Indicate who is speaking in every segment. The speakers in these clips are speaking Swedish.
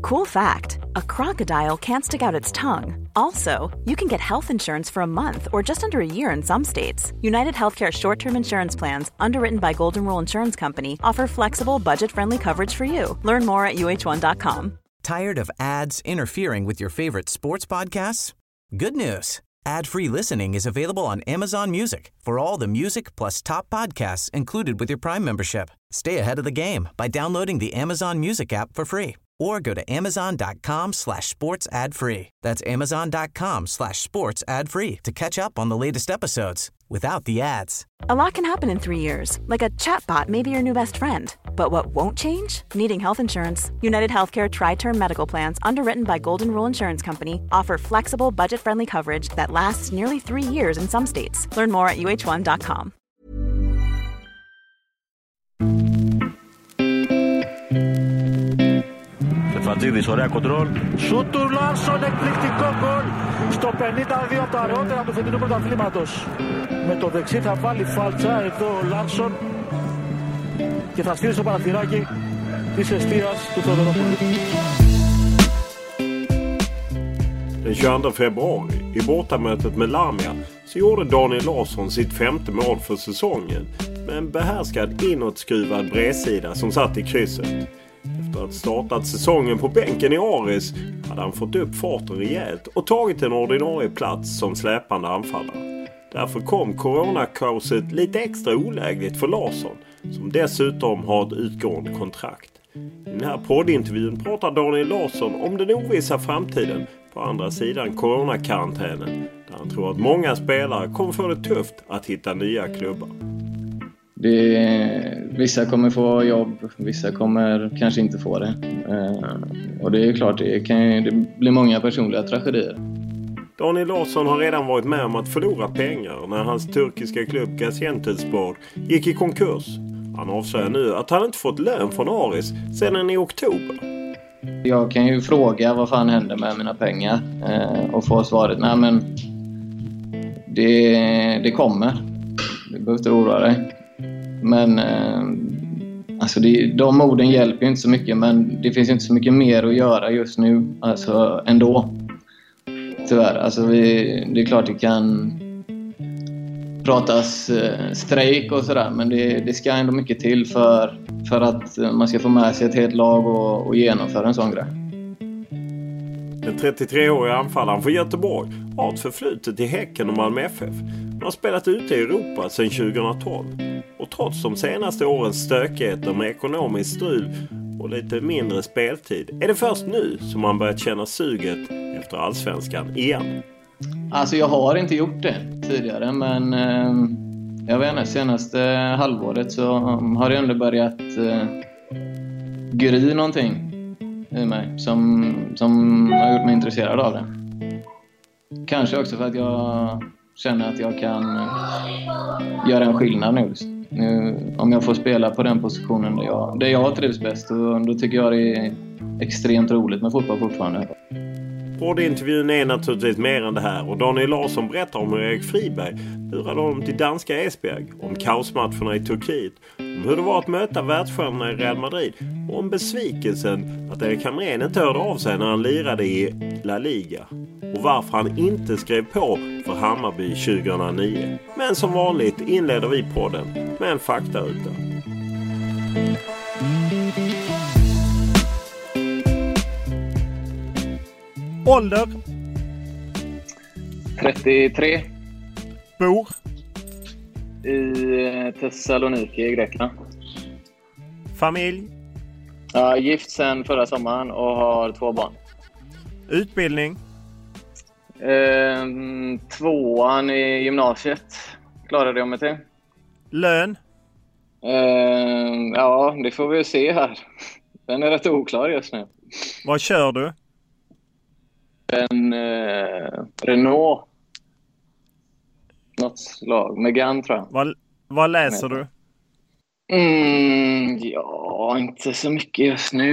Speaker 1: Cool fact, a crocodile can't stick out its tongue. Also, you can get health insurance for a month or just under a year in some states. United Healthcare short-term insurance plans, underwritten by Golden Rule Insurance Company, offer flexible, budget-friendly coverage for you. Learn more at uh1.com.
Speaker 2: Tired of ads interfering with your favorite sports podcasts? Good news. Ad-free listening is available on Amazon Music for all the music plus top podcasts included with your Prime membership. Stay ahead of the game by downloading the Amazon Music app for free or go to amazon.com/sports ad free. That's amazon.com/sports ad free to catch up on the latest episodes without the ads.
Speaker 1: A lot can happen in 3 years, like a chatbot may be your new best friend. But what won't change? Needing health insurance. United Healthcare Tri-Term Medical Plans, underwritten by Golden Rule Insurance Company, offer flexible, budget-friendly coverage that lasts nearly 3 years in some states. Learn more at uh1.com.
Speaker 3: Φατζίδης, ωραία κοντρόλ. Σουτ του Λάρσον, εκπληκτικό γκολ στο 52 από τα αργότερα του φετινού πρωταθλήματος. Με το δεξί θα βάλει φάλτσα εδώ ο Λάρσον και θα στείλει στο παραθυράκι της εστίας του Θεοδωρόπουλου.
Speaker 4: Den 22 februari i bortamötet med Lamia så gjorde Daniel Larsson sitt 5:e mål för säsongen med en behärskad inåtskruvad bredsida som satt i krysset. Efter att startat säsongen på bänken i Aris hade han fått upp farten rejält och tagit en ordinarie plats som släpande anfallare. Därför kom coronakaoset lite extra olägligt för Larsson, som dessutom har ett utgående kontrakt. I den här poddintervjun pratar Daniel Larsson om den ovissa framtiden på andra sidan coronakarantänen, där han tror att många spelare kommer få det tufft att hitta nya klubbar.
Speaker 5: Vissa kommer få jobb, vissa kommer kanske inte få det. Och det är klart, det blir många personliga tragedier.
Speaker 4: Daniel Larsson har redan varit med om att förlora pengar när hans turkiska klubb Gaziantepspor gick i konkurs. Han avslöjar nu att han inte fått lön från Aris sedan i oktober.
Speaker 5: Jag kan ju fråga vad fan händer med mina pengar och få svaret, nej men det kommer. Du behöver inte oroa dig. Men alltså de orden hjälper ju inte så mycket, men det finns inte så mycket mer att göra just nu, alltså ändå. Tyvärr, alltså det är klart det kan pratas strejk och sådär, men det ska ändå mycket till för att man ska få med sig ett helt lag och genomföra en sån grej.
Speaker 4: Den 33-åriga anfallaren för Göteborg har ett förflutet i Häcken och Malmö FF. Han har spelat ute i Europa sedan 2012. Och trots de senaste årens stökigheter med ekonomiskt strul och lite mindre speltid är det först nu som man börjat känna suget efter allsvenskan igen.
Speaker 5: Alltså jag har inte gjort det tidigare, men jag vet inte, senaste halvåret så har det ändå börjat gry någonting i mig som har gjort mig intresserad av det. Kanske också för att jag känner att jag kan göra en skillnad nu. Om jag får spela på den positionen där jag trivs bäst, och då tycker jag det är extremt roligt med fotboll fortfarande.
Speaker 4: Poddintervjun är naturligtvis mer än det här, och Daniel Larsson berättar om hur Erik Friberg lurade honom till danska Esbjerg, om kaosmatcherna i Turkiet, om hur det var att möta världsstjärnorna i Real Madrid och om besvikelsen att Erik Hamrén inte hörde av sig när han lirade i La Liga och varför han inte skrev på för Hammarby 2009. Men som vanligt inleder vi podden med en faktaruta. Ålder?
Speaker 5: 33.
Speaker 4: Bor?
Speaker 5: I Thessaloniki i Grekland.
Speaker 4: Familj?
Speaker 5: Jag är gift sedan förra sommaren och har 2 barn.
Speaker 4: Utbildning?
Speaker 5: 2:an i gymnasiet klarade jag mig till.
Speaker 4: Lön?
Speaker 5: Ja, det får vi se här. Den är rätt oklar just nu.
Speaker 4: Vad kör du?
Speaker 5: En Renault. Något slag. Megane tror jag.
Speaker 4: Vad läser du?
Speaker 5: Ja, inte så mycket just nu.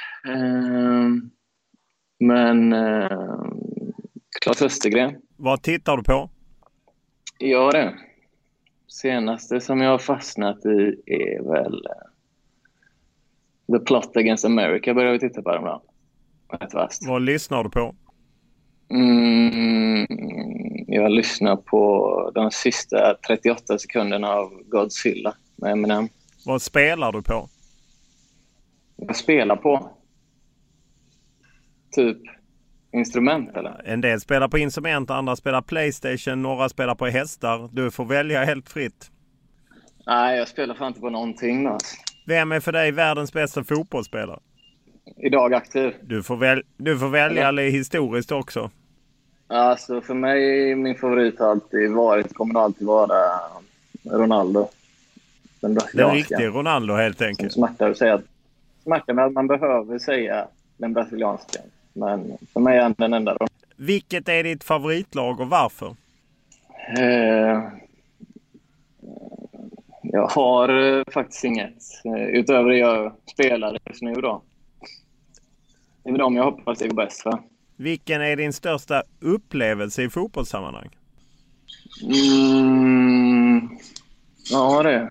Speaker 5: Men Claes Östergren.
Speaker 4: Vad tittar du på?
Speaker 5: Ja, det. Senaste som jag har fastnat i är väl The Plot Against America, börjar vi titta på dem då. rätt vasst.
Speaker 4: Vad lyssnar du på?
Speaker 5: Jag lyssnar på de sista 38 sekunderna av Godzilla med Eminem.
Speaker 4: Vad spelar du på?
Speaker 5: Jag spelar på typ instrument eller?
Speaker 4: En del spelar på instrument, andra spelar PlayStation, några spelar på hästar. Du får välja helt fritt.
Speaker 5: Nej, jag spelar fan inte på någonting. Alltså.
Speaker 4: Vem är för dig världens bästa fotbollsspelare?
Speaker 5: Idag aktiv.
Speaker 4: Du får välja eller historiskt också.
Speaker 5: Alltså för mig, min favorit har alltid varit, kommer alltid vara Ronaldo.
Speaker 4: Den riktiga Ronaldo helt enkelt.
Speaker 5: Smärtar med att man behöver säga den brasilianska. Men för mig är den enda då.
Speaker 4: Vilket är ditt favoritlag och varför?
Speaker 5: Jag har faktiskt inget. Utöver det jag spelar just nu då. Det är de jag hoppas det är bäst för.
Speaker 4: Vilken är din största upplevelse i fotbollssammanhang?
Speaker 5: Ja, det.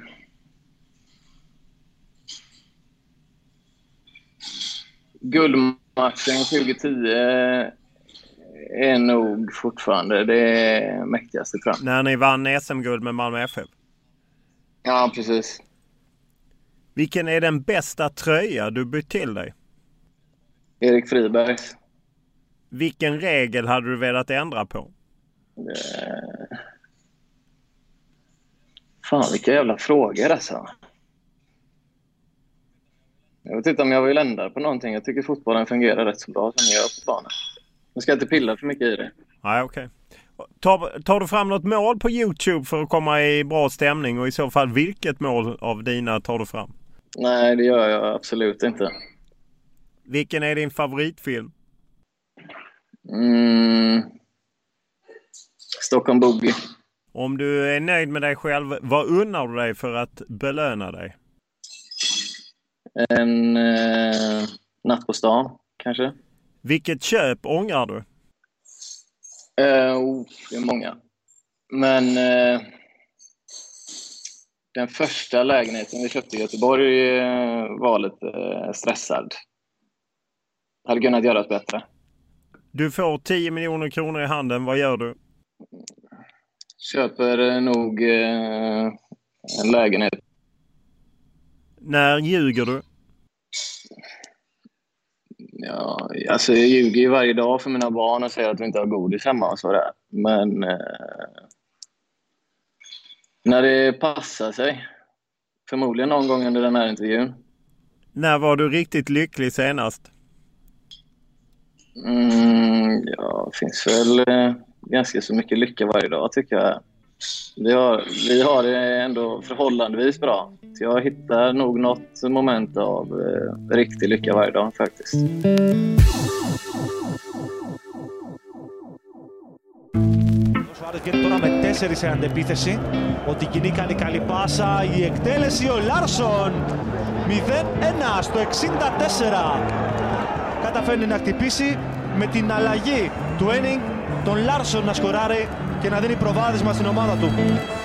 Speaker 5: Guldmatchen 2010 är nog fortfarande det mäktigaste fram.
Speaker 4: När ni vann SM-guld med Malmö FF?
Speaker 5: Ja, precis.
Speaker 4: Vilken är den bästa tröja du bytt till dig?
Speaker 5: Erik Fribergs.
Speaker 4: Vilken regel hade du velat ändra på?
Speaker 5: Fan, vilka jävla frågor alltså. Jag vet inte om jag vill ändra på någonting. Jag tycker fotbollen fungerar rätt så bra som jag gör på banan. Man ska inte pilla för mycket i det.
Speaker 4: Nej, okej. Tar du fram något mål på YouTube för att komma i bra stämning? Och i så fall, vilket mål av dina tar du fram?
Speaker 5: Nej, det gör jag absolut inte.
Speaker 4: Vilken är din favoritfilm?
Speaker 5: Stockholm Boogie.
Speaker 4: Om du är nöjd med dig själv, vad unnar du dig för att belöna dig?
Speaker 5: En natt på stan, kanske.
Speaker 4: Vilket köp ångrar du?
Speaker 5: Det är många. Men den första lägenheten vi köpte i Göteborg var lite stressad. Hade kunnat göra det bättre.
Speaker 4: Du får 10 miljoner kronor i handen. Vad gör du?
Speaker 5: Köper nog en lägenhet.
Speaker 4: När ljuger du?
Speaker 5: Ja, alltså jag ljuger ju varje dag för mina barn och säger att vi inte har godis hemma och sådär. Men när det passar sig. Förmodligen någon gång under den här intervjun.
Speaker 4: När var du riktigt lycklig senast?
Speaker 5: Ja, det finns väl ganska så mycket lycka varje dag tycker jag. Vi har det ändå förhållandevis bra. Så jag hittar nog något moment av riktig lycka varje dag faktiskt.
Speaker 6: Ο Σουάρες βγαίνει τώρα με 4 σε αντεπίθεση. Ότι κοινή κάνει καλή πάσα. Η εκτέλεση ο Λάρσον. 0-1 στο 64. Καταφέρνει να χτυπήσει με την αλλαγή του Ένινγκ τον Λάρσον να σκοράρει και να δίνει προβάδισμα στην ομάδα του.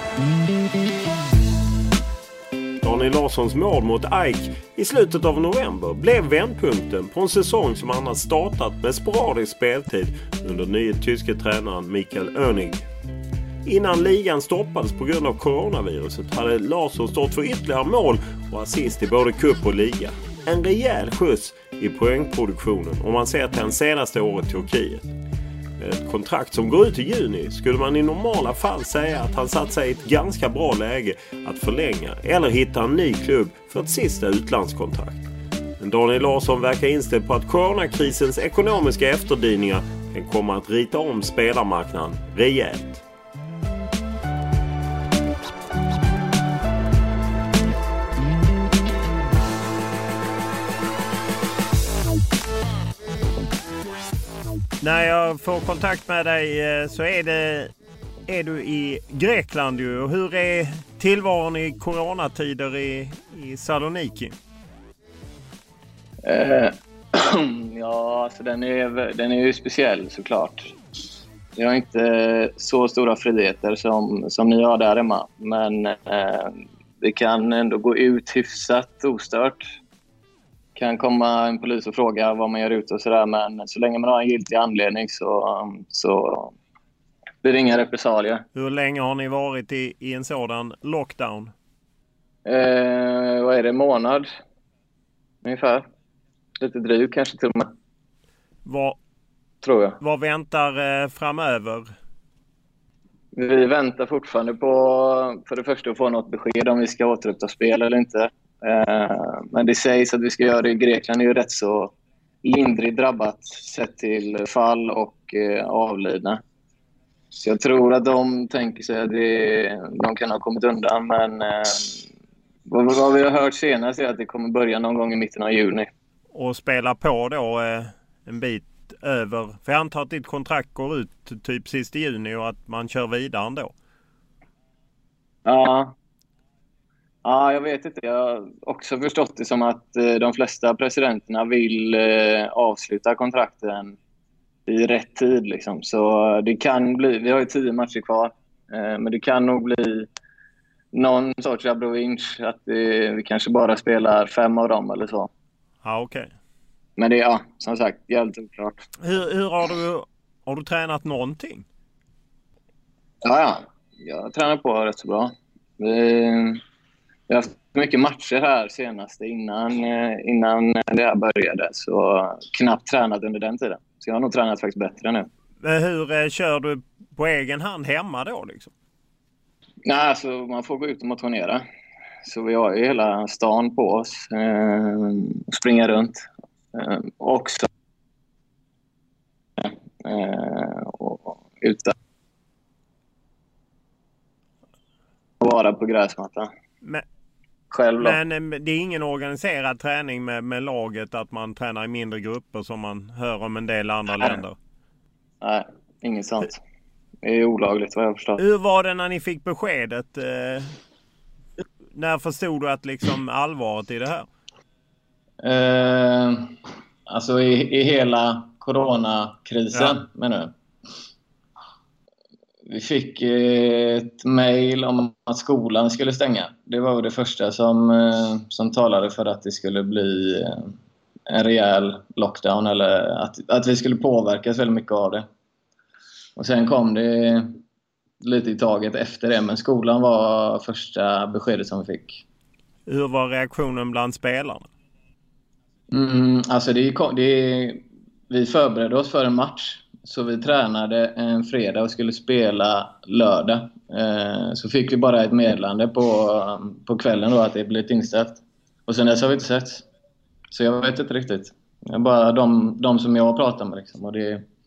Speaker 4: Daniel Larssons mål mot AIK i slutet av november blev vändpunkten på en säsong som han har startat med sporadisk speltid under nye tyske tränaren Michael Oenig. Innan ligan stoppades på grund av coronaviruset hade Larsson stått för ytterligare mål och assist i både cup och liga. En rejäl skjuts i poängproduktionen om man ser till hans senaste år i Turkiet. Med ett kontrakt som går ut i juni skulle man i normala fall säga att han satt sig i ett ganska bra läge att förlänga eller hitta en ny klubb för ett sista utlandskontrakt. Men Daniel Larsson verkar inställd på att coronakrisens ekonomiska efterdyningar kan komma att rita om spelarmarknaden rejält. När jag får kontakt med dig så är du i Grekland ju. Och hur är tillvaron i coronatider i Saloniki?
Speaker 5: Ja, alltså den är ju speciell såklart. Jag har inte så stora friheter som ni har där hemma. Men det kan ändå gå ut hyfsat ostört. kan komma en polis och fråga vad man gör ute och sådär. Men så länge man har en giltig anledning så blir det inga repressalier.
Speaker 4: Hur länge har ni varit i en sådan lockdown?
Speaker 5: Vad är det? Månad? Ungefär. Lite drygt kanske till och med. Tror jag.
Speaker 4: Vad väntar framöver?
Speaker 5: Vi väntar fortfarande på, för det första, att få något besked om vi ska återuppta spel eller inte. Men det sägs att vi ska göra det i Grekland. Det är ju rätt så lindrigt drabbat sett till fall och avlidna. Så jag tror att de tänker sig att de kan ha kommit undan. Men vad vi har hört senast är att det kommer börja någon gång i mitten av juni.
Speaker 4: Och spela på då en bit över. För jag antar att ditt kontrakt går ut typ sist i juni och att man kör vidare ändå.
Speaker 5: Ja, jag vet inte. Jag har också förstått det som att de flesta presidenterna vill avsluta kontrakten i rätt tid. Liksom. Så det kan bli, vi har ju 10 matcher kvar, men det kan nog bli någon sorts abrovinch, att vi kanske bara spelar 5 av dem eller så.
Speaker 4: Ja, okej. Okay.
Speaker 5: Men det är, som sagt, jävligt oklart.
Speaker 4: Hur har du tränat någonting?
Speaker 5: Ja. Jag tränar på rätt så bra. Vi har haft mycket matcher här senaste innan det här började. Så knappt tränat under den tiden. Så jag har nog tränat faktiskt bättre nu.
Speaker 4: Men hur kör du på egen hand hemma då liksom?
Speaker 5: Nej, alltså man får gå ut och motionera. Så vi har ju hela stan på oss och springa runt. Också och utan att vara på gräsmattan. Själv då.
Speaker 4: Men det är ingen organiserad träning med laget, att man tränar i mindre grupper som man hör om en del andra länder?
Speaker 5: Nej, inget sånt. Det är olagligt vad jag förstår.
Speaker 4: Hur var det när ni fick beskedet? När förstod du att liksom allvaret i det här?
Speaker 5: Alltså i hela coronakrisen, menar du? Vi fick ett mejl om att skolan skulle stänga. Det var det första som talade för att det skulle bli en rejäl lockdown, eller att vi skulle påverkas väldigt mycket av det. Och sen kom det lite i taget efter det, men skolan var första beskedet som vi fick.
Speaker 4: Hur var reaktionen bland spelarna?
Speaker 5: Alltså vi förberedde oss för en match. Så vi tränade en fredag och skulle spela lördag. Så fick vi bara ett meddelande på kvällen då att det blivit inställt. Och sen dess har vi inte sett. Så jag vet inte riktigt. Det är bara de som jag pratar med liksom. Och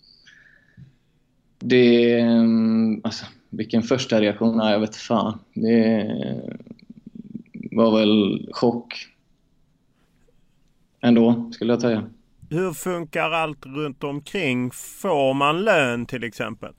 Speaker 5: det alltså, vilken första reaktion? Jag vet fan. Det var väl chock. Ändå, skulle jag säga.
Speaker 4: Hur funkar allt runt omkring? Får man lön till exempel?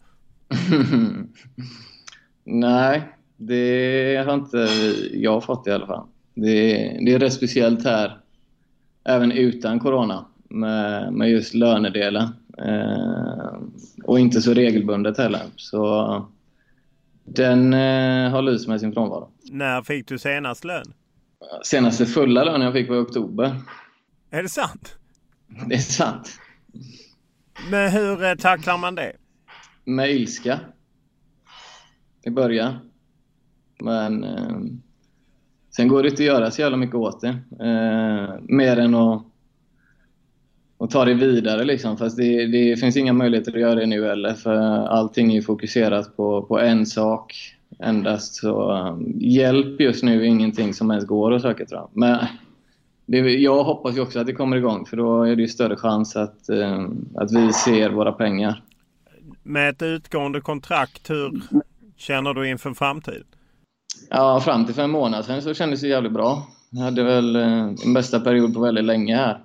Speaker 4: Nej,
Speaker 5: det har inte jag fått i alla fall. Det är rätt speciellt här. Även utan corona. Med just lönedelen. Och inte så regelbundet heller. Så den har lyst med sin frånvaro.
Speaker 4: När fick du senast lön?
Speaker 5: Senaste fulla lön jag fick var i oktober.
Speaker 4: Är det sant?
Speaker 5: Det är sant.
Speaker 4: Men hur tacklar man det?
Speaker 5: Med ilska. I början. Men sen går det inte att göra så jävla mycket åt det. Mer än att ta det vidare liksom. Fast det finns inga möjligheter att göra det nu heller. För allting är fokuserat på en sak. Endast så hjälp just nu är ingenting som ens går att söka, tror jag. Men jag hoppas ju också att det kommer igång, för då är det ju större chans att vi ser våra pengar.
Speaker 4: Med ett utgående kontrakt, hur känner du inför framtiden?
Speaker 5: Ja, fram till 5 månader sedan så kändes det jävligt bra. Jag hade väl en bästa period på väldigt länge här.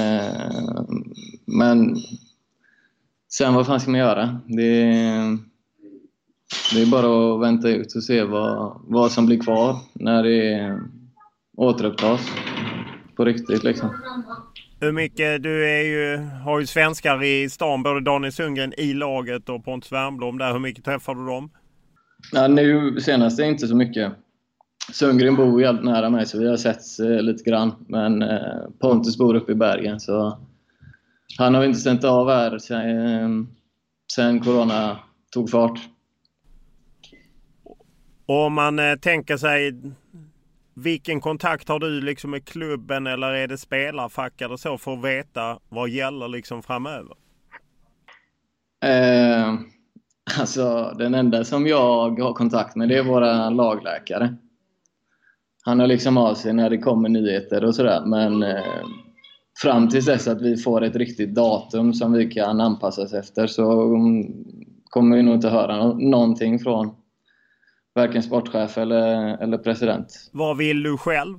Speaker 5: Men sen vad fan ska man göra? Det är bara att vänta ut och se vad som blir kvar när det återupptas. På riktigt liksom.
Speaker 4: Hur mycket, har ju svenskar i stan, både Daniel Sundgren i laget och Pontus Wernbloom där. Hur mycket träffar du dem?
Speaker 5: Ja, nu senast är inte så mycket. Sundgren bor ju helt nära mig så vi har setts lite grann. Men Pontus bor uppe i Bergen så han har inte stämt av här sen corona tog fart.
Speaker 4: Om man tänker sig, vilken kontakt har du liksom med klubben eller är det spelarfack eller så för att veta vad gäller liksom framöver?
Speaker 5: Alltså den enda som jag har kontakt med det är våra lagläkare. Han har liksom av sig när det kommer nyheter och sådär. Men fram tills dess att vi får ett riktigt datum som vi kan anpassa oss efter så kommer vi nog inte höra någonting från varken sportchef eller president.
Speaker 4: Vad vill du själv?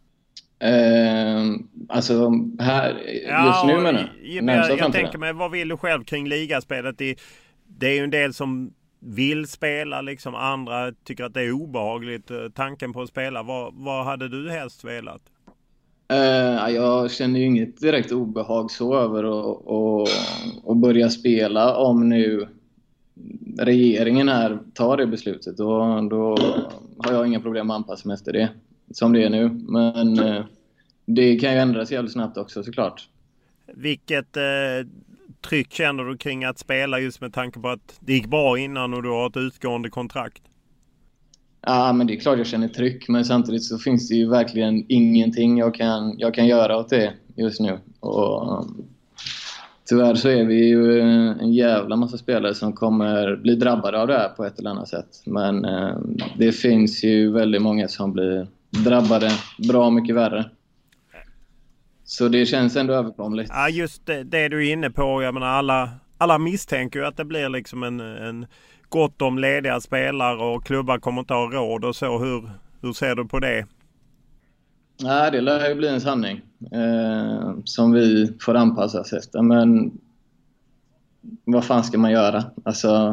Speaker 5: Alltså här just nu menar
Speaker 4: jag tänker mig, vad vill du själv kring ligaspelet? Det är ju en del som vill spela liksom, andra tycker att det är obehagligt tanken på att spela. Vad hade du helst velat?
Speaker 5: Jag känner ju inget direkt obehag så över att börja spela om nu regeringen här tar det beslutet. Då har jag inga problem att anpassa mig efter det som det är nu. Men det kan ju ändras jävligt snabbt också såklart.
Speaker 4: Vilket tryck känner du kring att spela just med tanke på att det gick bra innan och du har ett utgående kontrakt?
Speaker 5: Ja, men det är klart jag känner tryck. Men samtidigt så finns det ju verkligen ingenting jag kan göra åt det just nu. Och tyvärr så är vi ju en jävla massa spelare som kommer bli drabbade av det här på ett eller annat sätt. Men det finns ju väldigt många som blir drabbade bra mycket värre. Så det känns ändå överkomligt.
Speaker 4: Ja, just det du är inne på. Jag menar, alla misstänker ju att det blir liksom en gott om lediga spelare och klubbar kommer inte ha råd och så. Hur ser du på det?
Speaker 5: Nej, det lär ju bli en sanning som vi får anpassa oss efter. Men vad fan ska man göra? Alltså,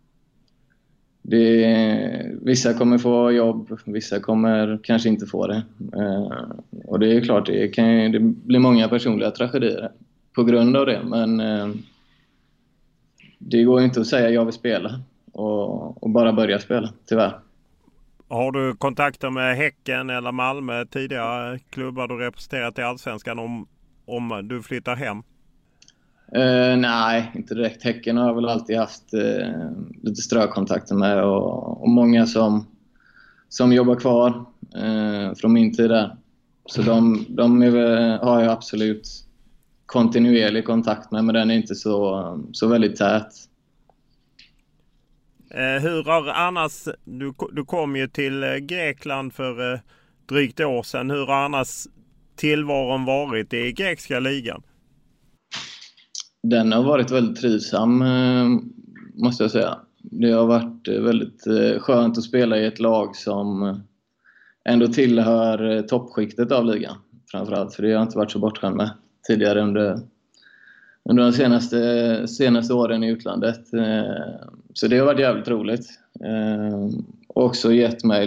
Speaker 5: vissa kommer få jobb, vissa kommer kanske inte få det. Och det är klart, det blir många personliga tragedier på grund av det. Men det går inte att säga jag vill spela och bara börja spela, tyvärr.
Speaker 4: Har du kontakter med Häcken eller Malmö, tidigare klubbar du representerat i Allsvenskan, om du flyttar hem?
Speaker 5: Nej, inte direkt. Häcken har jag väl alltid haft lite strökontakter med och många som jobbar kvar från min tid där. Så de har jag absolut kontinuerlig kontakt med, men den är inte så väldigt tät.
Speaker 4: Hur har annars, du kom ju till Grekland för drygt år sedan. Hur har annars tillvaron varit i grekiska ligan?
Speaker 5: Den har varit väldigt trivsam, måste jag säga. Det har varit väldigt skönt att spela i ett lag som ändå tillhör toppskiktet av ligan. Framförallt, för det har jag inte varit så bortskämd med tidigare under de senaste åren i utlandet. Så det har varit jävligt roligt. Och också gett mig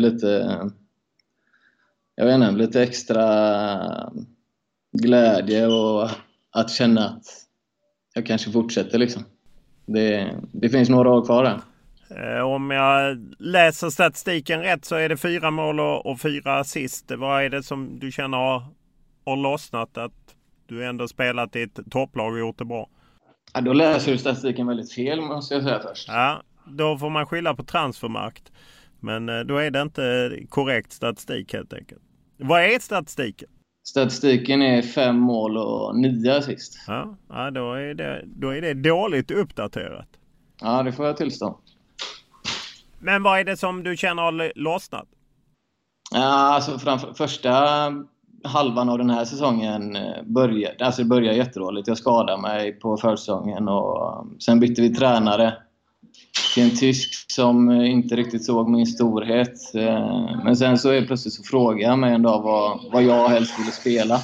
Speaker 5: lite extra glädje och att känna att jag kanske fortsätter liksom. Det finns några år kvar där.
Speaker 4: Om jag läser statistiken rätt så är det 4 mål och 4 assist. Vad är det som du känner har lossnat, att du ändå spelat i ett topplag och gjort det bra?
Speaker 5: Ja, då läser du statistiken väldigt fel, måste jag säga först.
Speaker 4: Ja, då får man skylla på transfermarkt. Men då är det inte korrekt statistik helt enkelt. Vad är statistiken?
Speaker 5: Statistiken är 5 mål och 9 assist.
Speaker 4: Ja, då är det dåligt uppdaterat.
Speaker 5: Ja, det får jag tillstå.
Speaker 4: Men vad är det som du känner har lossnat?
Speaker 5: Ja, alltså första halvan av den här säsongen började jättedåligt. Jag skadade mig på försäsongen och sen bytte vi tränare till en tysk som inte riktigt såg min storhet. Men sen så plötsligt så frågade jag mig en dag vad jag helst ville spela.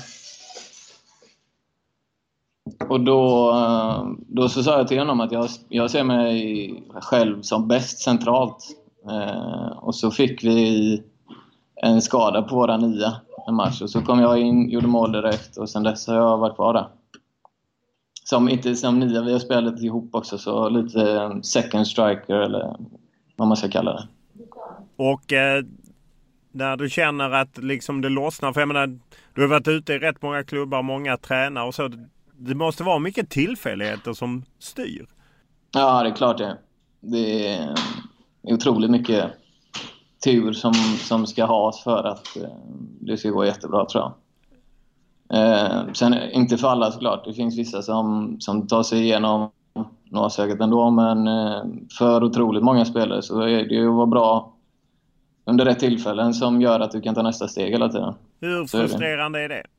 Speaker 5: Och då så sa jag till honom att jag ser mig själv som bäst centralt. Och så fick vi en skada på våra 9 en match. Och så kom jag in, gjorde mål direkt och sen dess har jag varit kvar där. Inte som 9, vi har spelat ihop också, så lite second striker eller vad man ska kalla det.
Speaker 4: Och När du känner att liksom det lossnar? För jag menar, du har varit ute i rätt många klubbar, många tränare och så. Det måste vara mycket tillfälligheter som styr.
Speaker 5: Ja, det är klart det. Det är otroligt mycket tur som ska has för att det ska gå jättebra, tror jag. Sen inte för alla såklart. Det finns vissa som tar sig igenom några säkert ändå, men för otroligt många spelare så är det ju att vara bra under rätt tillfällen som gör att du kan ta nästa steg hela tiden.
Speaker 4: Hur frustrerande är det?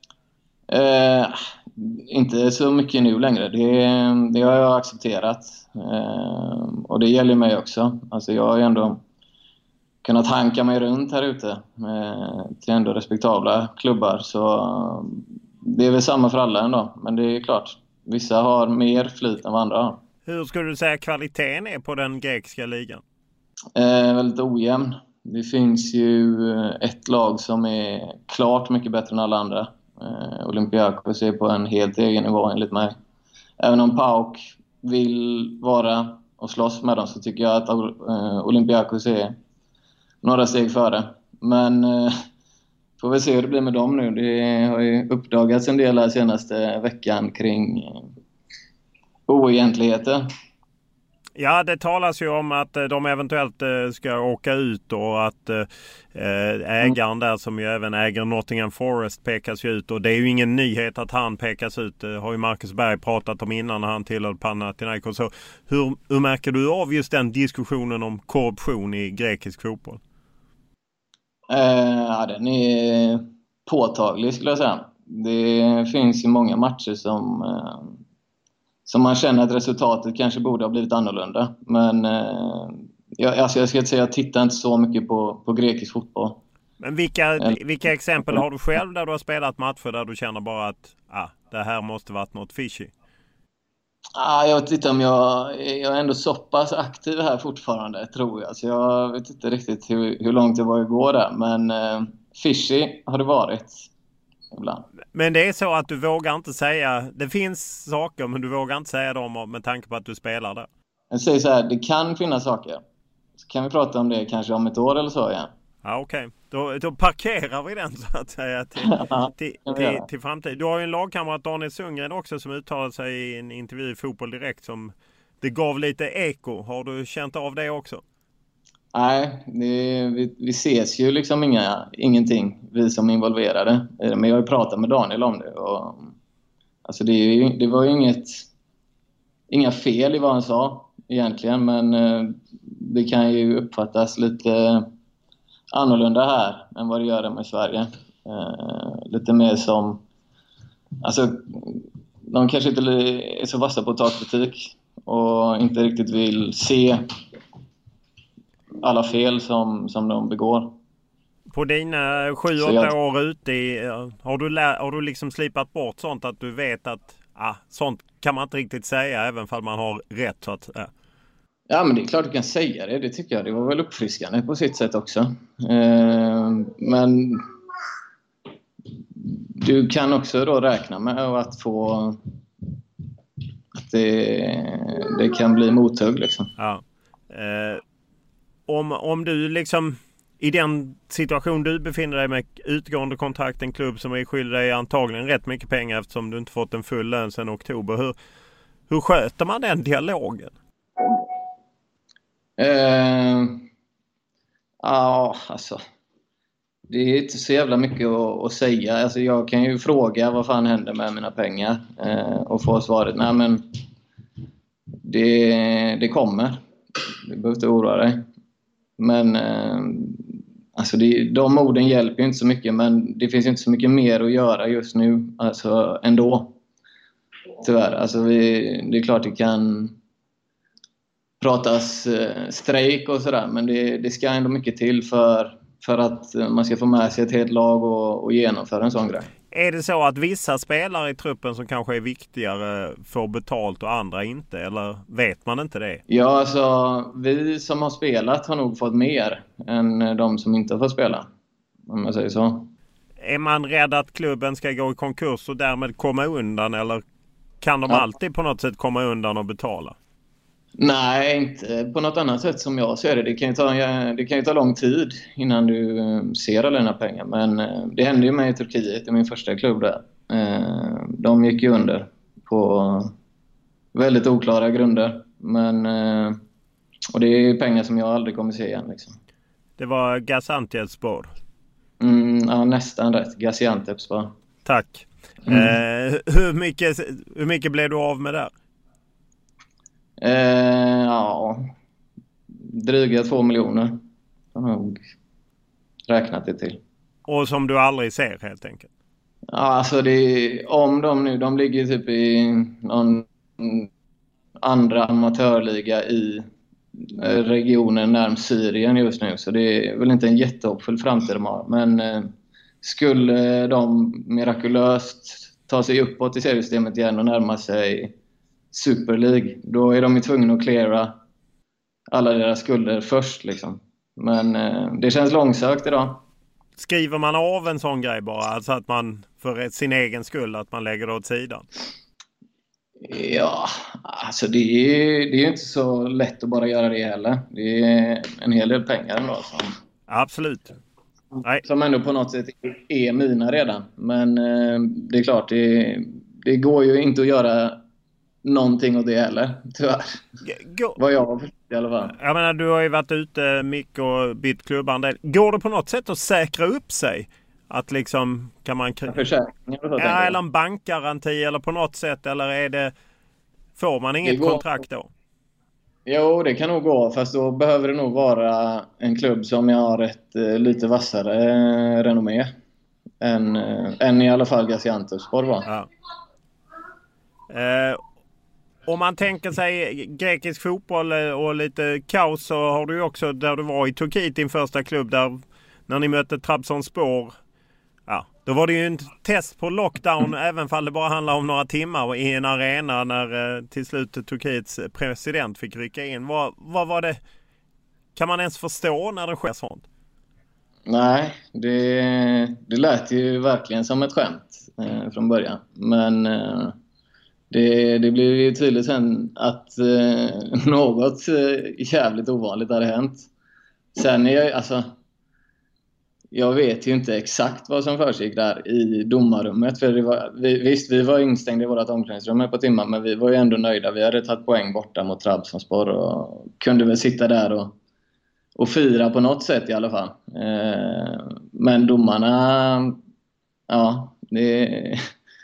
Speaker 5: Inte så mycket nu längre. Det har jag accepterat. Och det gäller mig också. Alltså jag har ju ändå kunnat hanka mig runt här ute till ändå respektabla klubbar. Så det är väl samma för alla ändå. Men det är klart, vissa har mer flyt än vad andra har.
Speaker 4: Hur skulle du säga kvaliteten är på den grekiska ligan?
Speaker 5: Väldigt ojämn. Det finns ju ett lag som är klart mycket bättre än alla andra. Olympiakos är på en helt egen nivå enligt mig. Även om PAOK vill vara och slåss med dem så tycker jag att Olympiakos är några steg före. Men får vi se hur det blir med dem nu. Det har ju uppdagats en del här senaste veckan kring oegentligheter.
Speaker 4: Ja, det talas ju om att de eventuellt ska åka ut och att ägaren där som ju även äger Nottingham Forest pekas ju ut. Och det är ju ingen nyhet att han pekas ut. Det har ju Marcus Berg pratat om innan när han tillhörde Panathinaikos. Så hur märker du av just den diskussionen om korruption i grekisk fotboll?
Speaker 5: Ja, den är påtaglig skulle jag säga. Det finns ju många matcher som man känner att resultatet kanske borde ha blivit annorlunda. Men jag ska inte säga att jag tittar inte så mycket på grekisk fotboll. Men
Speaker 4: vilka exempel har du själv där du har spelat matcher där du känner bara att det här måste varit något fishy?
Speaker 5: Jag vet inte om jag är ändå så pass aktiv här fortfarande, tror jag. Så jag vet inte riktigt hur långt det var igår där. Men fishy har det varit ibland.
Speaker 4: Men det är så att du vågar inte säga, det finns saker men du vågar inte säga dem med tanke på att du spelar där.
Speaker 5: Jag säger så här, det kan finnas saker. Så kan vi prata om det kanske om ett år eller så igen.
Speaker 4: Ja, okej. Då parkerar vi den så att säga till framtiden. Du har ju en lagkamrat, Daniel Sundgren också, som uttalade sig i en intervju i Fotboll Direkt som det gav lite eko. Har du känt av det också?
Speaker 5: Nej, vi ses ju liksom ingenting, vi som är involverade. Men jag har ju pratat med Daniel om det. Och, alltså det var ju inga fel i vad han sa egentligen. Men det kan ju uppfattas lite annorlunda här än vad det gör det med Sverige. Lite mer som... Alltså, de kanske inte är så vassa på att ta kritik och inte riktigt vill se alla fel som de begår.
Speaker 4: På dina 7-8 år ute har du liksom slipat bort sånt att du vet att sånt kan man inte riktigt säga även om man har rätt så att säga?
Speaker 5: Ja, men det är klart du kan säga det. Det tycker jag. Det var väl uppfriskande på sitt sätt också. Men du kan också då räkna med att få att det kan bli mothugg liksom.
Speaker 4: Ja. Om du liksom i den situation du befinner dig med utgående kontrakt, en klubb som är skyldig dig antagligen rätt mycket pengar eftersom du inte fått en full lön sedan oktober. Hur sköter man den dialogen?
Speaker 5: Alltså det är inte så jävla mycket att säga. Alltså jag kan ju fråga vad fan händer med mina pengar och få svaret, nej men det kommer. Du behöver inte oroa dig. Men alltså de orden hjälper ju inte så mycket, men det finns inte så mycket mer att göra just nu, alltså ändå. Tyvärr, alltså det är klart det kan pratas strejk och sådär, men det ska ändå mycket till för att man ska få med sig ett helt lag och genomföra en sån grej.
Speaker 4: Är det så att vissa spelare i truppen som kanske är viktigare får betalt och andra inte? Eller vet man inte det?
Speaker 5: Ja, alltså vi som har spelat har nog fått mer än de som inte har fått spela. Om jag säger så.
Speaker 4: Är man rädd att klubben ska gå i konkurs och därmed komma undan? Eller kan de alltid på något sätt komma undan och betala?
Speaker 5: Nej, inte på något annat sätt som jag ser det. Det kan ju ta lång tid innan du ser alla dina pengar. Men det hände ju mig i Turkiet, i min första klubb där. De gick ju under på väldigt oklara grunder. Men, och det är pengar som jag aldrig kommer se igen. Liksom.
Speaker 4: Det var Gaziantepspor.
Speaker 5: Ja, nästan rätt. Gaziantepspor.
Speaker 4: Tack. Hur mycket blev du av med där?
Speaker 5: Ja, dryga 2 miljoner. Jag har nog räknat det till.
Speaker 4: Och som du aldrig ser helt enkelt?
Speaker 5: Ja, alltså de ligger typ i någon andra amatörliga i regionen närmast Syrien just nu. Så det är väl inte en jättehoppfull framtid de har. Men skulle de mirakulöst ta sig uppåt i seriesystemet igen och närma sig Super League, då är de ju tvungna att cleara alla deras skulder först liksom. Men det känns långsökt idag.
Speaker 4: Skriver man av en sån grej bara? Alltså att man för sin egen skull, att man lägger det åt sidan?
Speaker 5: Ja, alltså det är inte så lätt att bara göra det heller. Det är en hel del pengar ändå.
Speaker 4: Absolut. Nej.
Speaker 5: Som ändå på något sätt är mina redan. Men det är klart, det går ju inte att göra någonting åt det heller, tyvärr. Vad jag har i alla fall.
Speaker 4: Jag menar, du har ju varit ute mycket och bytt klubban. Går det på något sätt att säkra upp sig? Att liksom, kan man...
Speaker 5: Försäkringar?
Speaker 4: Eller en bankgaranti eller på något sätt, eller får man inget kontrakt då?
Speaker 5: Jo, det kan nog gå, fast då behöver det nog vara en klubb som jag har ett lite vassare renommé än i alla fall Gaziantepspor var.
Speaker 4: Ja. Om man tänker sig grekisk fotboll och lite kaos, så har du ju också, där du var i Turkiet, din första klubb, där när ni mötte Trabzonspor, ja, då var det ju en test på lockdown, även fall det bara handlar om några timmar i en arena, när till slut Turkiets president fick rycka in. Vad var det? Kan man ens förstå när det sker sånt?
Speaker 5: Nej, det lät ju verkligen som ett skämt från början. Men det blev ju tydligt sen att något jävligt ovanligt hade hänt. Sen jag vet ju inte exakt vad som försiggick där i domarrummet. För vi var instängda i vårt omklädningsrum på timmar, men vi var ju ändå nöjda. Vi hade tagit poäng borta mot Trabzonspor och kunde väl sitta där och fira på något sätt i alla fall. Men domarna, ja, det är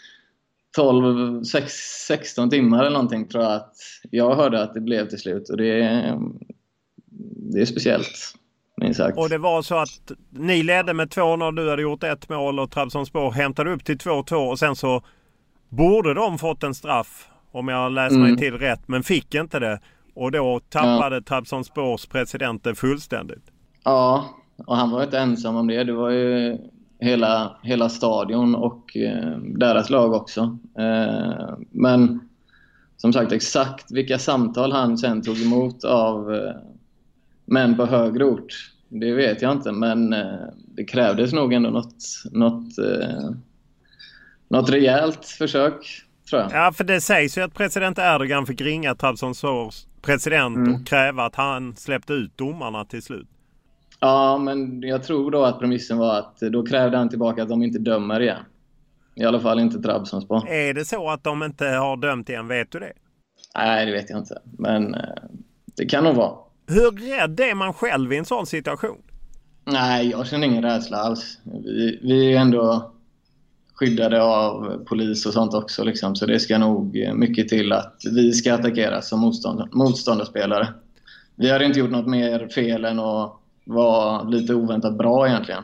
Speaker 5: 16 timmar eller någonting tror jag att jag hörde att det blev till slut. Och det är speciellt, minst sagt.
Speaker 4: Och det var så att ni ledde med 2-0, du hade gjort ett mål och Trabzonspor hämtade upp till 2-2, och sen så borde de fått en straff, om jag läser mig till rätt, men fick inte det. Och då tappade Trabzonspors president fullständigt. Ja,
Speaker 5: och han var inte ensam om det. Det var ju hela stadion och deras lag också. Men som sagt, exakt vilka samtal han sen tog emot av män på högre ort, det vet jag inte. Men det krävdes nog ändå något rejält försök, tror jag.
Speaker 4: Ja, för det sägs ju att president Erdogan fick ringa Trabzonspors president och kräva att han släppte ut domarna till slut.
Speaker 5: Ja, men jag tror då att premissen var att då krävde han tillbaka att de inte dömer igen. I alla fall inte Trabzonspor.
Speaker 4: Är det så att de inte har dömt igen? Vet du det?
Speaker 5: Nej, det vet jag inte. Men det kan nog vara.
Speaker 4: Hur rädd är man själv i en sån situation?
Speaker 5: Nej, jag känner ingen rädsla alls. Vi är ändå skyddade av polis och sånt också. Liksom. Så det ska nog mycket till att vi ska attackeras som motståndarspelare. Vi har inte gjort något mer fel än att vara lite oväntat bra egentligen.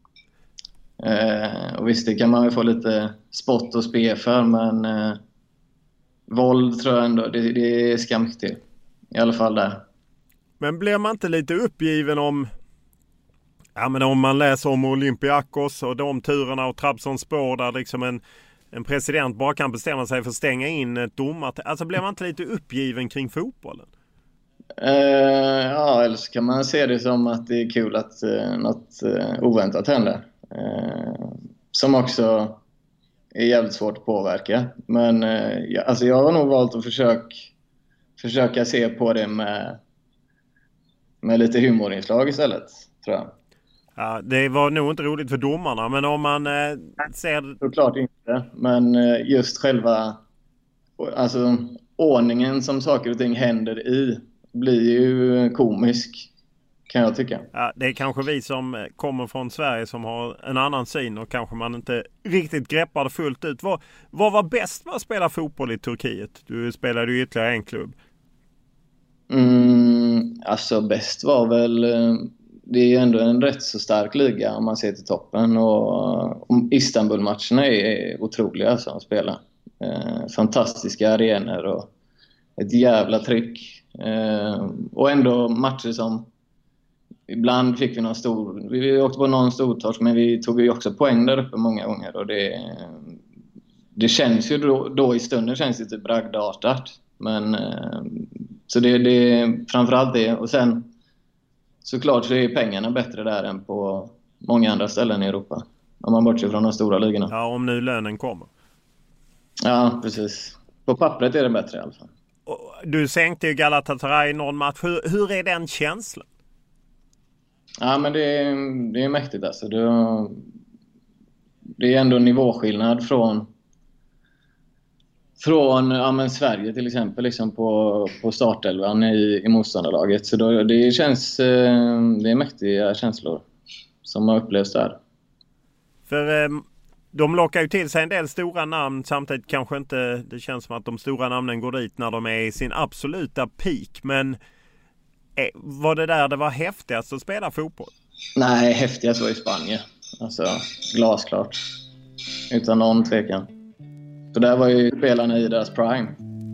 Speaker 5: Och visst, det kan man väl få lite spott och spe för, men våld tror jag ändå, det ska mycket till. I alla fall där. Men
Speaker 4: blir man inte lite uppgiven om man läser om Olympiakos och de turerna och Trabzonspor, där liksom en president bara kan bestämma sig för att stänga in ett domar? Alltså blir man inte lite uppgiven kring fotbollen?
Speaker 5: Ja, eller så kan man se det som att det är kul att något oväntat händer. Som också är jävligt svårt att påverka. Men jag har nog valt att försöka se på det med lite humorinslag istället, tror jag.
Speaker 4: Ja, det var nog inte roligt för domarna, men om man ser...
Speaker 5: Såklart inte, men just själva ordningen som saker och ting händer i blir ju komisk, kan jag tycka.
Speaker 4: Ja, det är kanske vi som kommer från Sverige som har en annan syn och kanske man inte riktigt greppar det fullt ut. Vad var bäst med att spela fotboll i Turkiet? Du spelade ju ytterligare en klubb.
Speaker 5: Bäst var väl... Det är ju ändå en rätt så stark liga om man ser till toppen. Och Istanbul-matcherna är otroliga att spela. Fantastiska arenor och ett jävla tryck. Och ändå matcher som... Ibland fick vi någon stor... Vi åkte på någon stortorsk, men vi tog ju också poäng där uppe många gånger. Och det känns ju då i stunden känns det typ bragdartat. Men... Så det är framförallt det. Och sen... Såklart så är pengarna bättre där än på många andra ställen i Europa. Om man bortser från de stora ligorna.
Speaker 4: Ja, om nu lönen kommer.
Speaker 5: Ja, precis. På pappret är det bättre i alla fall.
Speaker 4: Du sänkte ju Galatasaray i någon match. Hur är den känslan?
Speaker 5: Ja, men det är mäktigt alltså. Det är ändå nivåskillnad från Sverige till exempel liksom på startelvan i motståndarlaget. Så det känns det är mäktiga känslor som har upplevts där.
Speaker 4: För de lockar ju till sig en del stora namn, samtidigt kanske inte det känns som att de stora namnen går dit när de är i sin absoluta peak. Men var det var häftigast att spela fotboll?
Speaker 5: Nej, häftigast var i Spanien. Alltså glasklart. Utan någon tvekan. Så där var ju spelarna i deras prime.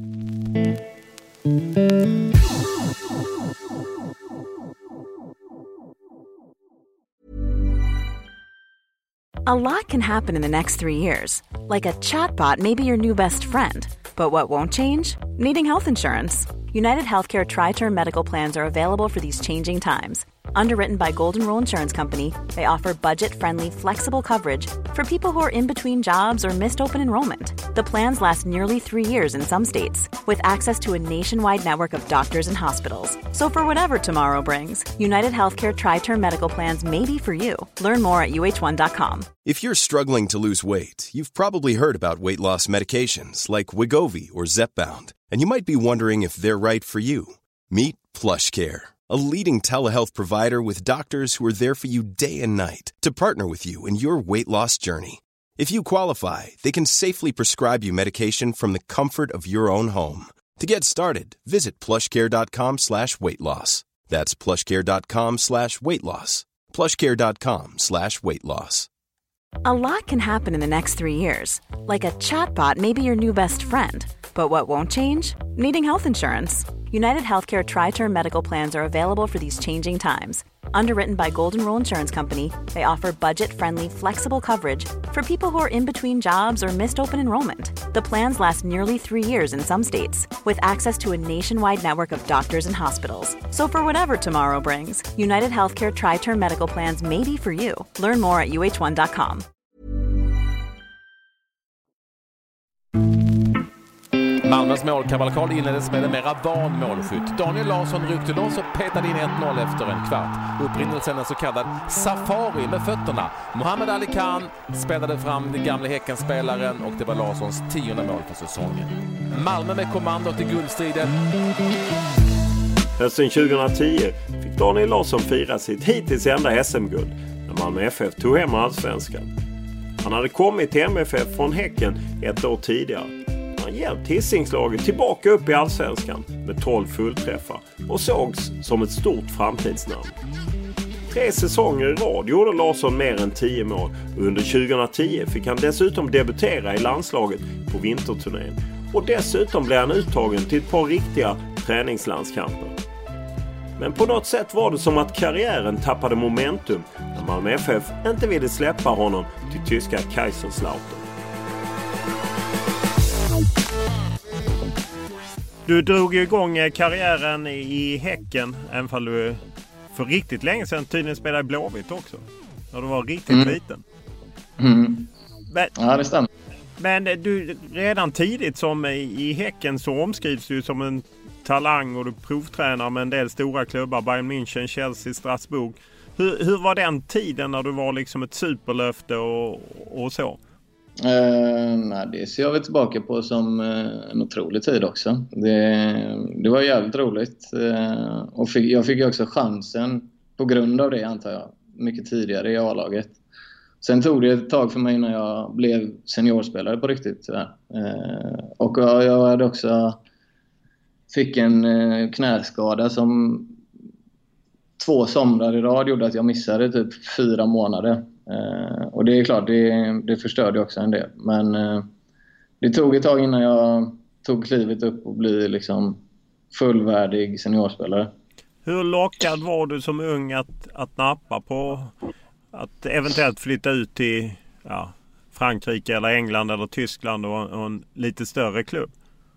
Speaker 1: A lot can happen in the next 3 years. Like a chatbot may be your new best friend. But what won't change? Needing health insurance. United Healthcare Tri-Term Medical Plans are available for these changing times. Underwritten by Golden Rule Insurance Company, they offer budget-friendly, flexible coverage for people who are in between jobs or missed open enrollment. The plans last nearly 3 years in some states, with access to a nationwide network of doctors and hospitals. So for whatever tomorrow brings, United Healthcare Tri-Term Medical Plans may be for you. Learn more at uh1.com.
Speaker 7: If you're struggling to lose weight, you've probably heard about weight loss medications like Wegovy or Zepbound, and you might be wondering if they're right for you. Meet PlushCare, a leading telehealth provider with doctors who are there for you day and night to partner with you in your weight loss journey. If you qualify, they can safely prescribe you medication from the comfort of your own home. To get started, visit plushcare.com/weightloss. That's plushcare.com/weightloss. plushcare.com/weightloss.
Speaker 1: A lot can happen in the next 3 years. Like a chatbot may be your new best friend. But what won't change? Needing health insurance. United Healthcare Tri-Term Medical Plans are available for these changing times. Underwritten by Golden Rule Insurance Company, they offer budget-friendly, flexible coverage for people who are in between jobs or missed open enrollment. The plans last nearly 3 years in some states, with access to a nationwide network of doctors and hospitals. So for whatever tomorrow brings, United Healthcare Tri-Term Medical Plans may be for you. Learn more at uh1.com.
Speaker 8: Malmös målkavalkad inleddes med en mera van målskytt. Daniel Larsson ryckte loss och petade in 1-0 efter en kvart. Upprinnelsen en så kallad safari med fötterna. Mohamed Ali Khan spelade fram den gamla Häckenspelaren och det var Larssons 10:e mål för säsongen. Malmö med kommandot i guldstriden.
Speaker 4: Hösten 2010 fick Daniel Larsson fira sitt hittills enda SM-guld när Malmö FF tog hem Allsvenskan. Han hade kommit till MFF från Häcken ett år tidigare. Han hjälpt Hisingslaget tillbaka upp i Allsvenskan med 12 fullträffar och sågs som ett stort framtidsnamn. 3 säsonger i rad gjorde Larsson mer än 10 mål och under 2010 fick han dessutom debutera i landslaget på vinterturnén. Och dessutom blev han uttagen till ett par riktiga träningslandskamper. Men på något sätt var det som att karriären tappade momentum när Malmö FF inte ville släppa honom till tyska Kaiserslautern. Du drog igång karriären i Häcken, även fall du för riktigt länge sedan tydligen spelade i Blåvitt också. När du var riktigt liten.
Speaker 5: Ja, det stämmer.
Speaker 4: Men du, redan tidigt som i Häcken så omskrivs du som en talang och du provtränar med en del stora klubbar. Bayern München, Chelsea, Strasbourg. Hur var den tiden när du var liksom ett superlöfte och så?
Speaker 5: Det ser jag väl tillbaka på som en otrolig tid också. Det var jävligt roligt. Och jag fick ju också chansen på grund av det, antar jag, mycket tidigare i A-laget. Sen tog det ett tag för mig när jag blev seniorspelare på riktigt. Och jag hade också fick en knäskada som 2 somrar i rad gjorde att jag missade typ 4 månader. Och det är klart, det förstörde också en del. Men det tog ett tag innan jag tog klivet upp och bli liksom fullvärdig seniorspelare.
Speaker 4: Hur lockad var du som ung att nappa på att eventuellt flytta ut till Frankrike eller England eller Tyskland och en lite större klubb?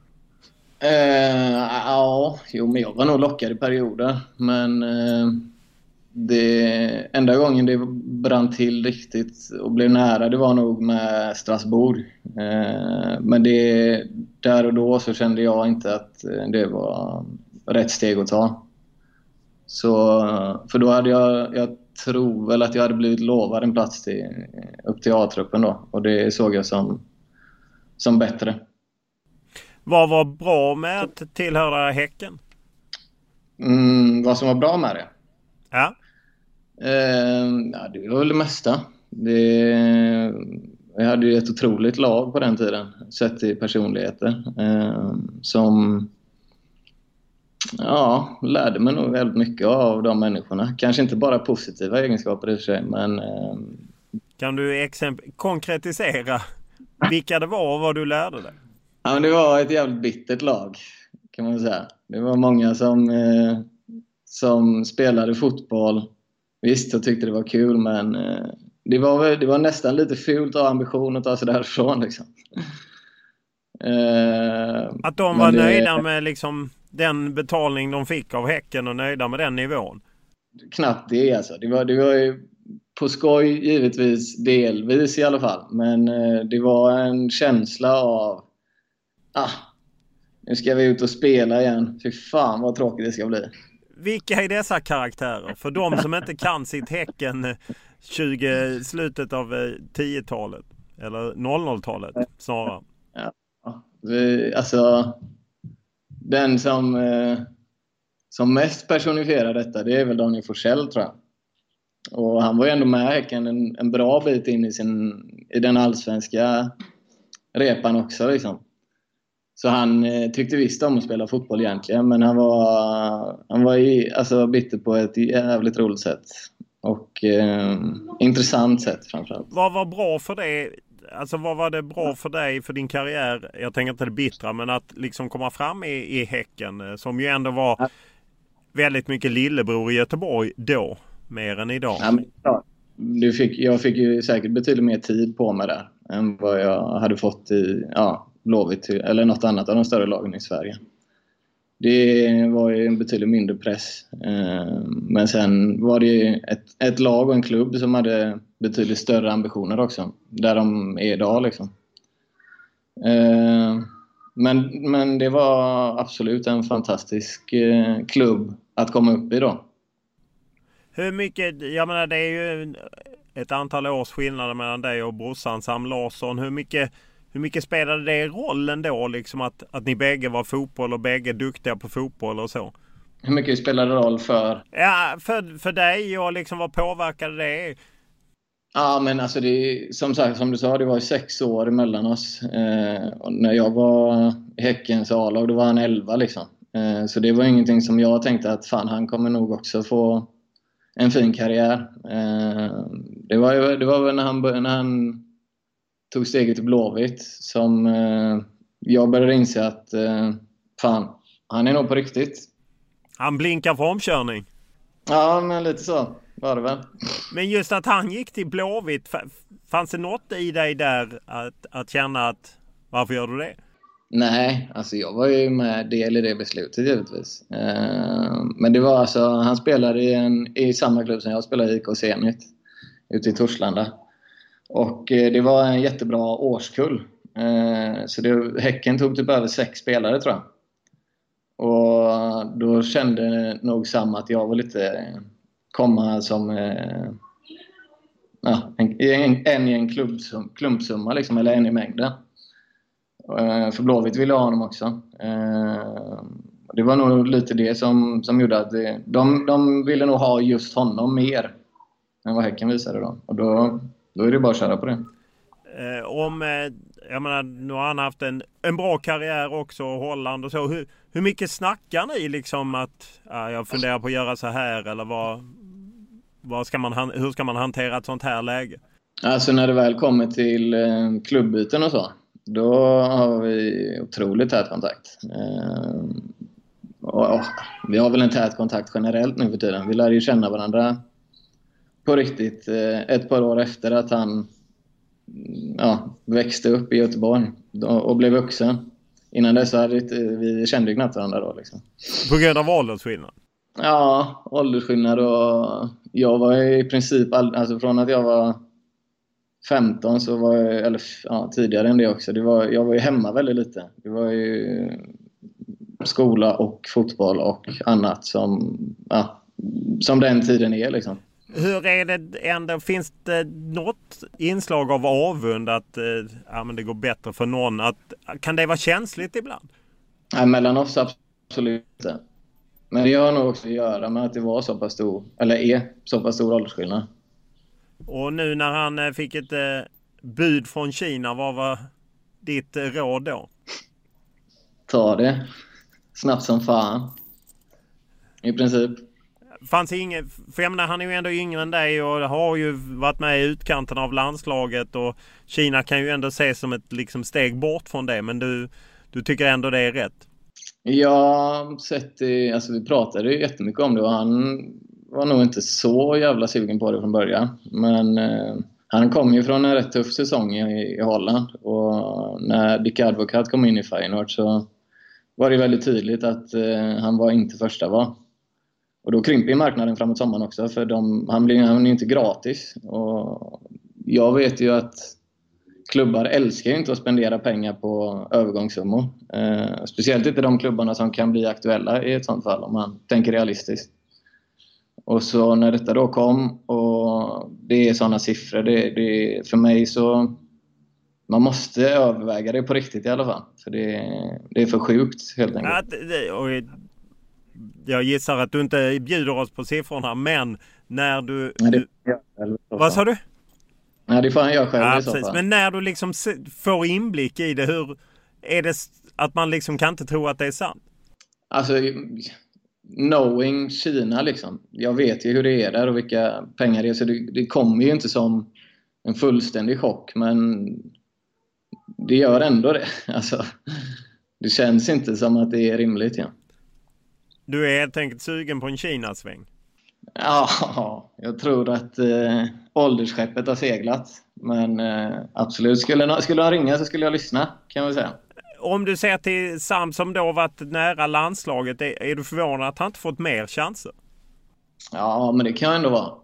Speaker 5: Men jag var nog lockad i perioder. Men det enda gången det brann till riktigt och blev nära, det var nog med Strasbourg. Men där och då så kände jag inte att det var rätt steg att ta. Så, för då hade jag tror väl att jag hade blivit lovad en plats upp till A-truppen då. Och det såg jag som bättre.
Speaker 4: Vad var bra med att tillhöra Häcken?
Speaker 5: Vad som var bra med det?
Speaker 4: Ja.
Speaker 5: Det var väl det mesta. Jag hade ju ett otroligt lag på den tiden, sett till personligheter. Som lärde mig nog väldigt mycket av de människorna. Kanske inte bara positiva egenskaper i och för sig, men...
Speaker 4: Kan du konkretisera vilka det var och vad du lärde dig?
Speaker 5: Ja, men det var ett jävligt bittert lag, kan man säga. Det var många som spelade fotboll. Visst, jag tyckte det var kul, men det var nästan lite fult av ambition att ta sig därifrån. Liksom.
Speaker 4: Att de var nöjda med liksom den betalning de fick av Häcken och nöjda med den nivån?
Speaker 5: Knappt det, alltså. Det var ju på skoj givetvis, delvis i alla fall. Men det var en känsla av nu ska vi ut och spela igen. Fy fan vad tråkigt det ska bli.
Speaker 4: Vilka är dessa karaktärer? För de som inte kan sitt Häcken slutet av 10-talet eller 00-talet snarare.
Speaker 5: Ja. Alltså den som mest personifierar detta, det är väl Daniel Forsell, tror jag. Och han var ju ändå med Häcken en bra bit in i den allsvenska repan också liksom. Så han tyckte visst om att spela fotboll egentligen, men han var bitter på ett jävligt roligt sätt och intressant sätt framförallt.
Speaker 4: Vad var bra för det? Alltså vad var det bra för dig för din karriär? Jag tänker inte det bittra, men att liksom komma fram i Häcken som ju ändå var väldigt mycket lillebror i Göteborg då, mer än idag.
Speaker 5: Ja, men, jag fick ju säkert betydligt mer tid på mig där än vad jag hade fått i Blåvitt eller något annat av de större lagen i Sverige. Det var ju en betydligt mindre press. Men sen var det ju ett lag och en klubb som hade betydligt större ambitioner också. Där de är idag liksom. Men det var absolut en fantastisk klubb att komma upp i då.
Speaker 4: Hur mycket, jag menar det är ju ett antal års skillnader mellan dig och brorsan Sam Larsson. Hur mycket spelade det rollen då liksom att ni bägge var fotboll och bägge duktiga på fotboll och så?
Speaker 5: Hur mycket spelade roll för?
Speaker 4: Ja, för dig och liksom vad påverkade det?
Speaker 5: Ja, men alltså det, som sagt, som du sa, det var 6 år emellan oss. Och när jag var i Häckens A-lag, då var han 11 liksom. Så det var ingenting som jag tänkte att fan, han kommer nog också få en fin karriär. Det var väl när han tog steget till Blåvitt som jag började inse att fan, han är nog på riktigt. Han
Speaker 4: blinkar för omkörning.
Speaker 5: Ja, men lite så var det väl.
Speaker 4: Men just att han gick till Blåvitt, fanns det något i dig där att känna att varför gör du det?
Speaker 5: Nej, alltså jag var ju med del i det beslutet givetvis. Men det var alltså, han spelade i samma klubb som jag spelade i IK Zenit ute i Torslanda. Och det var en jättebra årskull. Så Häcken tog typ över 6 spelare tror jag. Och då kände nog Sam att jag var lite komma som en i en klumpsumma liksom, eller en i mängden. För Blåvitt ville ha honom också. Det var nog lite det som gjorde att de ville nog ha just honom mer än vad Häcken visade då. Och då är det bara att köra på det.
Speaker 4: Jag menar, nu har han haft en bra karriär också i Holland och så. Hur mycket snackar ni liksom att jag funderar på att göra så här, eller hur ska man hantera ett sånt här läge? Alltså
Speaker 5: när det väl kommer till klubbyten och så, då har vi otroligt tät kontakt. Och vi har väl en tät kontakt generellt nu för tiden. Vi lär ju känna varandra på riktigt ett par år efter att han växte upp i Göteborg och blev vuxen. Innan dess hade vi kände knappt varandra då liksom.
Speaker 4: På grund av åldersskillnad?
Speaker 5: Ja, åldersskillnad, och jag var i princip alltså från att jag var 15 så var jag, eller tidigare än det också. Jag var ju hemma väldigt lite. Det var ju skola och fotboll och annat som den tiden är liksom.
Speaker 4: Hur är det ändå? Finns det något inslag av avund att men det går bättre för någon? Kan det vara känsligt ibland?
Speaker 5: Nej, mellan oss absolut inte. Men det har nog också att göra med att det var så pass stor, eller är så pass stor åldersskillnad.
Speaker 4: Och nu när han fick ett bud från Kina, vad var ditt råd då?
Speaker 5: Ta det. Snabbt som fan. I princip.
Speaker 4: Fanns inget, för jag menar, han är ju ändå yngre än dig och har ju varit med i utkanten av landslaget, och Kina kan ju ändå ses som ett liksom steg bort från det, men du tycker ändå det är rätt?
Speaker 5: Ja, vi pratade ju jättemycket om det, och han var nog inte så jävla sugen på det från början. Men han kom ju från en rätt tuff säsong i Holland, och när Dick Advocat kom in i Feyenoord så var det väldigt tydligt att han var inte första val. Och då krymper ju marknaden framåt sommaren också, för han är ju inte gratis. Och jag vet ju att klubbar älskar ju inte att spendera pengar på övergångssummor. Speciellt inte de klubbarna som kan bli aktuella i ett sånt fall, om man tänker realistiskt. Och så när detta då kom, och det är sådana siffror, det för mig så man måste överväga det på riktigt i alla fall. För det är för sjukt helt enkelt.
Speaker 4: Jag gissar att du inte bjuder oss på siffrorna, men när du... Vad sa du?
Speaker 5: Nej, det får han göra själv i så fall.
Speaker 4: Men när du liksom får inblick i det, hur är det att man liksom kan inte tro att det är sant?
Speaker 5: Alltså, knowing Kina liksom. Jag vet ju hur det är där och vilka pengar det är, så det kommer ju inte som en fullständig chock, men det gör ändå det. Alltså, det känns inte som att det är rimligt, ja.
Speaker 4: Du är helt enkelt sugen på en Kina-sväng?
Speaker 5: Ja, jag tror att åldersskeppet har seglat. Men absolut, skulle han ringa så skulle jag lyssna, kan vi säga.
Speaker 4: Om du ser till Sam som då varit nära landslaget, är du förvånad att han inte fått mer chanser?
Speaker 5: Ja, men det kan ändå vara.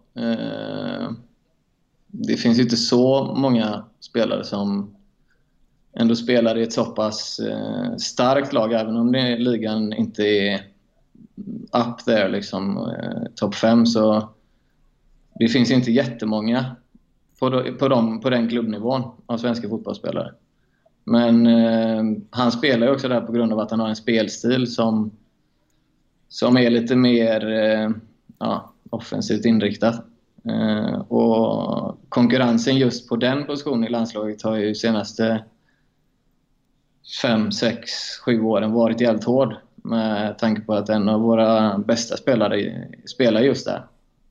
Speaker 5: Det finns ju inte så många spelare som ändå spelar i ett så pass starkt lag, även om ligan inte är up there liksom, topp 5, så det finns inte jättemånga på den klubbnivån av svenska fotbollsspelare. Men han spelar ju också där på grund av att han har en spelstil som är lite mer offensivt inriktad. Och konkurrensen just på den positionen i landslaget har ju senaste 5, 6, 7 åren varit jävligt hård, med tanke på att en av våra bästa spelare spelar just där.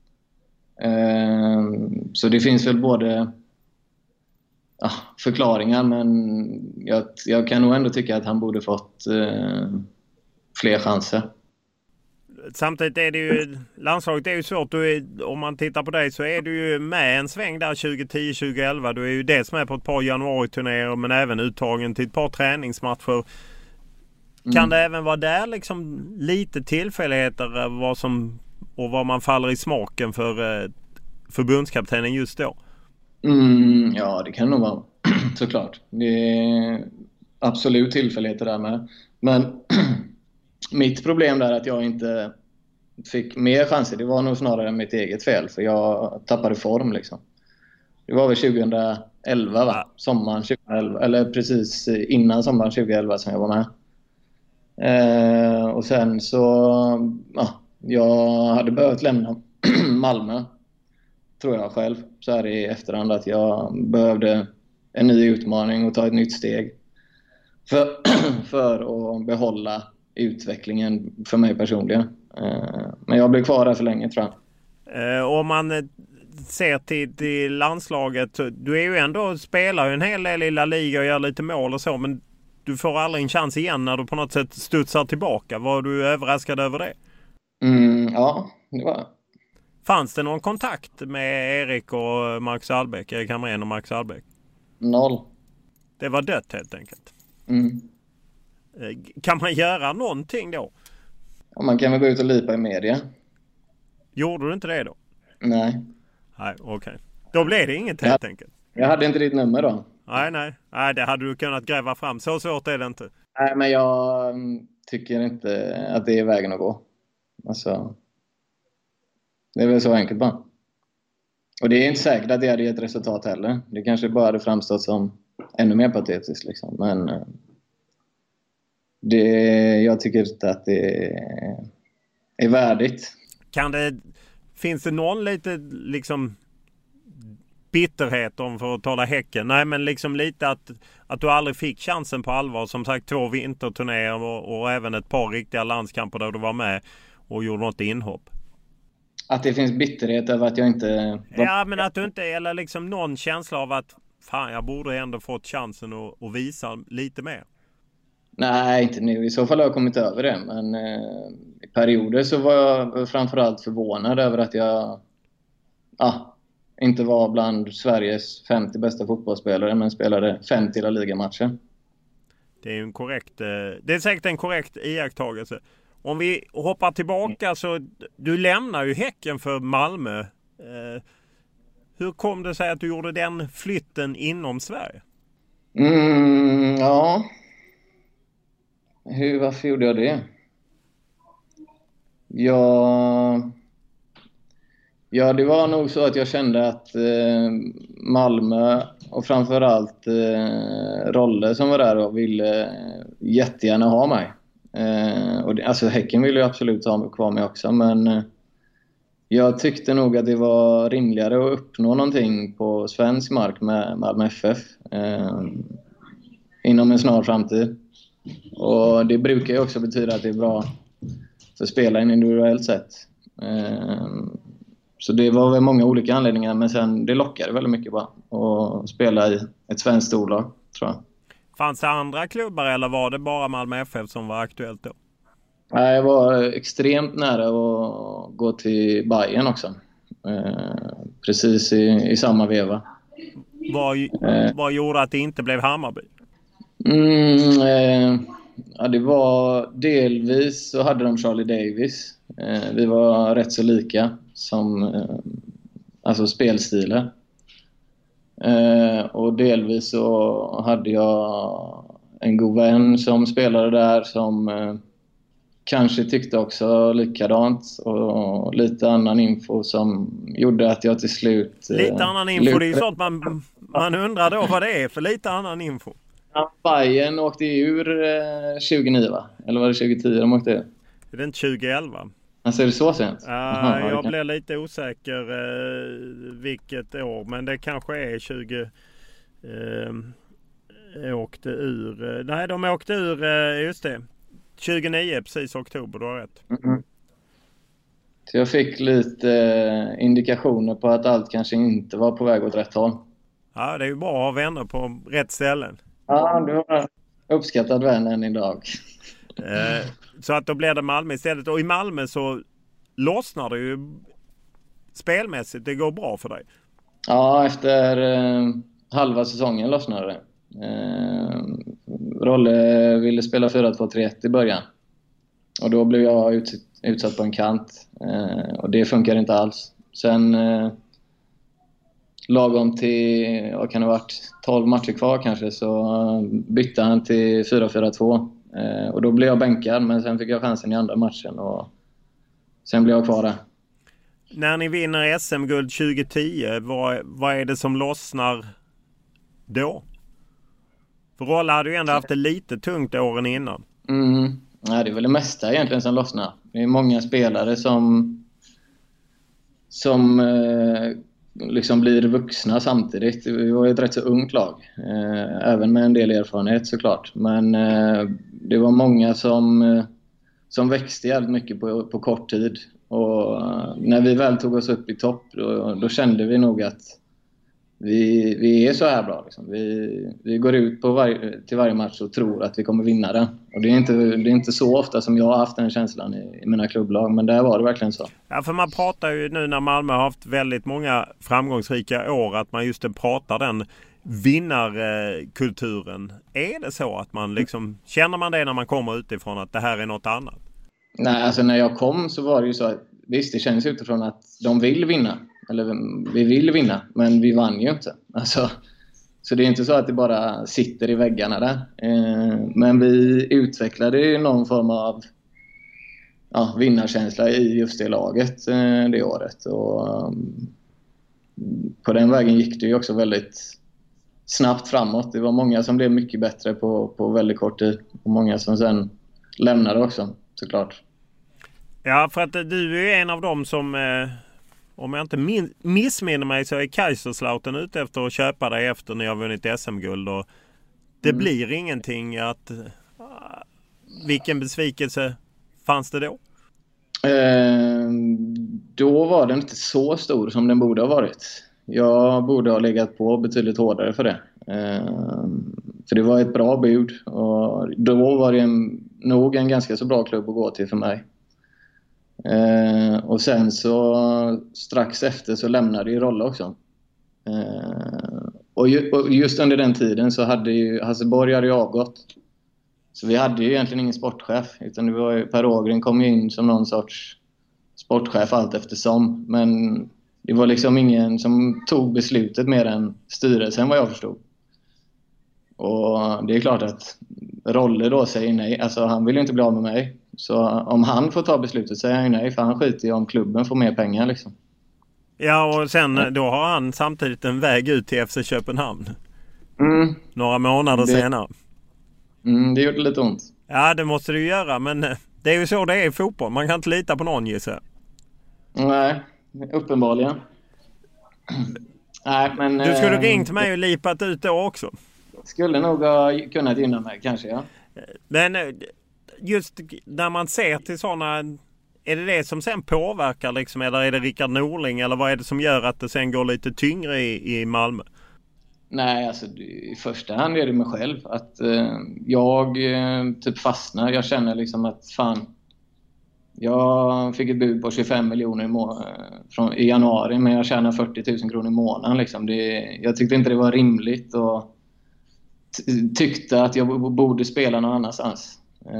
Speaker 5: Så det finns väl både förklaringar, men jag kan nog ändå tycka att han borde fått fler chanser.
Speaker 4: Samtidigt är det ju, landslaget är ju svårt. Om man tittar på dig så är du ju med en sväng där 2010-2011. Du är ju dels med på ett par januariturnéer, men även uttagen till ett par träningsmatcher. Kan det även vara där liksom lite tillfälligheter vad man faller i smaken för förbundskaptenen just då?
Speaker 5: Ja, det kan nog vara såklart. Det är absolut tillfälligheter där med. Men Mitt problem där att jag inte fick mer chanser, det var nog snarare mitt eget fel. För jag tappade form liksom. Det var väl 2011 va? Sommaren 2011. Eller precis innan sommaren 2011 som jag var med. Och sen så... jag hade behövt lämna Malmö. Tror jag själv. Så här i efterhand att jag behövde en ny utmaning och ta ett nytt steg. För att behålla utvecklingen för mig personligen. Men jag blev kvar där för länge tror jag.
Speaker 4: Om man ser till landslaget, du är ju ändå spelar en hel del i La Liga och gör lite mål och så, men du får aldrig en chans igen när du på något sätt studsar tillbaka. Var du överraskad över det?
Speaker 5: Ja, det var.
Speaker 4: Fanns det någon kontakt med Erik och Max Albeck, Erik Hamrén och Max Albeck?
Speaker 5: 0.
Speaker 4: Det var dött helt enkelt. Kan man göra någonting då?
Speaker 5: Ja, man kan väl gå ut och lipa i media.
Speaker 4: Gjorde du inte det då?
Speaker 5: Nej.
Speaker 4: Nej, okej. Då blev det inget helt enkelt.
Speaker 5: Jag hade inte ditt nummer då.
Speaker 4: Nej, det hade du kunnat gräva fram. Så svårt är det inte.
Speaker 5: Nej, men jag tycker inte att det är vägen att gå. Alltså, det är väl så enkelt bara. Och det är inte säkert att det hade gett resultat heller. Det kanske bara hade framstått som ännu mer patetiskt liksom. Men jag tycker inte att det är värdigt.
Speaker 4: Finns det någon lite liksom bitterhet om, för att tala Häcken? Nej, men liksom lite att du aldrig fick chansen på allvar. Som sagt, 2 vinterturnéer och även ett par riktiga landskamper där du var med och gjorde något inhopp.
Speaker 5: Att det finns bitterhet över att jag inte...
Speaker 4: Ja, men att du inte, eller liksom någon känsla av att fan, jag borde ändå fått chansen att visa lite mer.
Speaker 5: Nej, inte nu. I så fall har jag kommit över det. Men i perioder så var jag framförallt förvånad över att jag inte var bland Sveriges 50 bästa fotbollsspelare, men spelade 50 La Liga-matcher.
Speaker 4: Det är säkert en korrekt iakttagelse. Om vi hoppar tillbaka, så du lämnar ju Häcken för Malmö. Hur kom det sig att du gjorde den flytten inom Sverige?
Speaker 5: Ja... Varför gjorde jag det? Ja, det var nog så att jag kände att Malmö och framförallt Rolle som var där och ville jättegärna ha mig. Alltså Häcken ville ju absolut ha mig kvar med också, men jag tyckte nog att det var rimligare att uppnå någonting på svensk mark med Malmö FF inom en snar framtid. Och det brukar ju också betyda att det är bra för spelaren individuellt sett. Så det var väl många olika anledningar, men sen det lockade väldigt mycket bara att spela i ett svenskt storlag, tror jag.
Speaker 4: Fanns det andra klubbar eller var det bara Malmö FF som var aktuellt då?
Speaker 5: Nej, jag var extremt nära att gå till Bayern också. Precis i samma veva.
Speaker 4: Vad gjorde att det inte blev Hammarby?
Speaker 5: Ja, det var delvis så hade de Charlie Davis. Vi var rätt så lika som alltså spelstilar. Och delvis så hade jag en god vän som spelade där som kanske tyckte också likadant, och lite annan info som gjorde att jag till slut...
Speaker 4: Lite annan info, det är ju sånt man undrar då vad det är för lite annan info.
Speaker 5: Bayern åkte ur 2009 va? Eller var det 2010 de åkte ur?
Speaker 4: Är det inte 2011?
Speaker 5: Alltså är det så sent?
Speaker 4: Jag blev lite osäker vilket år, men det kanske är 20 åkte ur. Nej, de åkte ur just det. 29 precis oktober, du har rätt.
Speaker 5: Så jag fick lite indikationer på att allt kanske inte var på väg åt rätt håll.
Speaker 4: Ja, det är ju bra att ha vänner på rätt ställen.
Speaker 5: Ja, du har uppskattat vän än idag.
Speaker 4: Så att då blev det Malmö istället. Och i Malmö så lossnar det ju spelmässigt. Det går bra för dig.
Speaker 5: Ja, efter halva säsongen lossnade det. Rolle ville spela 4-2-3-1 i början. Och då blev jag utsatt på en kant. Och det funkar inte alls. Sen lagom till, vad kan det ha varit, 12 matcher kvar kanske, så bytte han till 4-4-2. Och då blev jag bänkad, men sen fick jag chansen i andra matchen och sen blev jag kvar där.
Speaker 4: När ni vinner SM-guld 2010, vad är det som lossnar då? För Rolla hade ju ändå haft det lite tungt åren innan.
Speaker 5: Ja, det är väl det mesta egentligen som lossnar. Det är många spelare som liksom blir vuxna samtidigt. Vi var ett rätt så ungt lag. Även med en del erfarenhet såklart. Men det var många som växte jävligt mycket på kort tid. Och när vi väl tog oss upp i topp, då kände vi nog att vi är så här bra. Liksom. Vi går ut till varje match och tror att vi kommer vinna den. Och det är inte så ofta som jag har haft den känslan i mina klubblag, men där var det verkligen så.
Speaker 4: Ja, för man pratar ju nu när Malmö har haft väldigt många framgångsrika år att man just pratar den vinnarkulturen. Är det så att man liksom, känner man det när man kommer utifrån att det här är något annat?
Speaker 5: Nej, alltså när jag kom så var det ju så att visst, det känns utifrån att de vill vinna. Eller vi vill vinna, men vi vann ju inte. Alltså, så det är inte så att det bara sitter i väggarna där. Men vi utvecklade ju någon form av vinnarkänsla i just det laget det året. Och på den vägen gick det ju också väldigt snabbt framåt. Det var många som blev mycket bättre på väldigt kort tid. Och många som sen lämnade också, såklart.
Speaker 4: Ja, för att du är en av dem som... Om jag inte missminner mig så är Kaiserslautern ute efter att köpa dig efter när jag har vunnit SM-guld. Och det blir ingenting att... Vilken besvikelse fanns det då?
Speaker 5: Då var den inte så stor som den borde ha varit. Jag borde ha legat på betydligt hårdare för det. För det var ett bra bud. Och då var det nog en ganska så bra klubb att gå till för mig. Och sen så strax efter så lämnade ju Rolla också. Och just under den tiden så hade ju Hasselborg hade avgått. Så vi hade ju egentligen ingen sportchef, utan det var ju, Per Ågren kom in som någon sorts sportchef allt eftersom. Men det var liksom ingen som tog beslutet mer än styrelsen, vad jag förstod. Och det är klart att Rolle då säger nej. Alltså han vill ju inte bli av med mig. Så om han får ta beslutet säger han ju nej, för han skiter ju om klubben får mer pengar liksom.
Speaker 4: Ja, och sen då har han samtidigt en väg ut till FC Köpenhamn. Några månader senare.
Speaker 5: Det gjorde lite ont.
Speaker 4: Ja, det måste du göra, men det är ju så det är i fotboll. Man kan inte lita på någon, gissar.
Speaker 5: Nej, uppenbarligen. Nej, men...
Speaker 4: Du skulle ringt mig och lipat ut då också.
Speaker 5: Skulle nog ha kunnat gynna mig, kanske, ja.
Speaker 4: Men just när man ser till sådana... Är det som sen påverkar liksom, eller är det Rickard Norling, eller vad är det som gör att det sen går lite tyngre i Malmö?
Speaker 5: Nej, alltså i första hand är det mig själv. Att jag typ fastnar. Jag känner liksom att fan... Jag fick ett bud på 25 miljoner i januari, men jag tjänar 40 000 kronor i månaden. Liksom. Jag tyckte inte det var rimligt och tyckte att jag borde spela någon annanstans.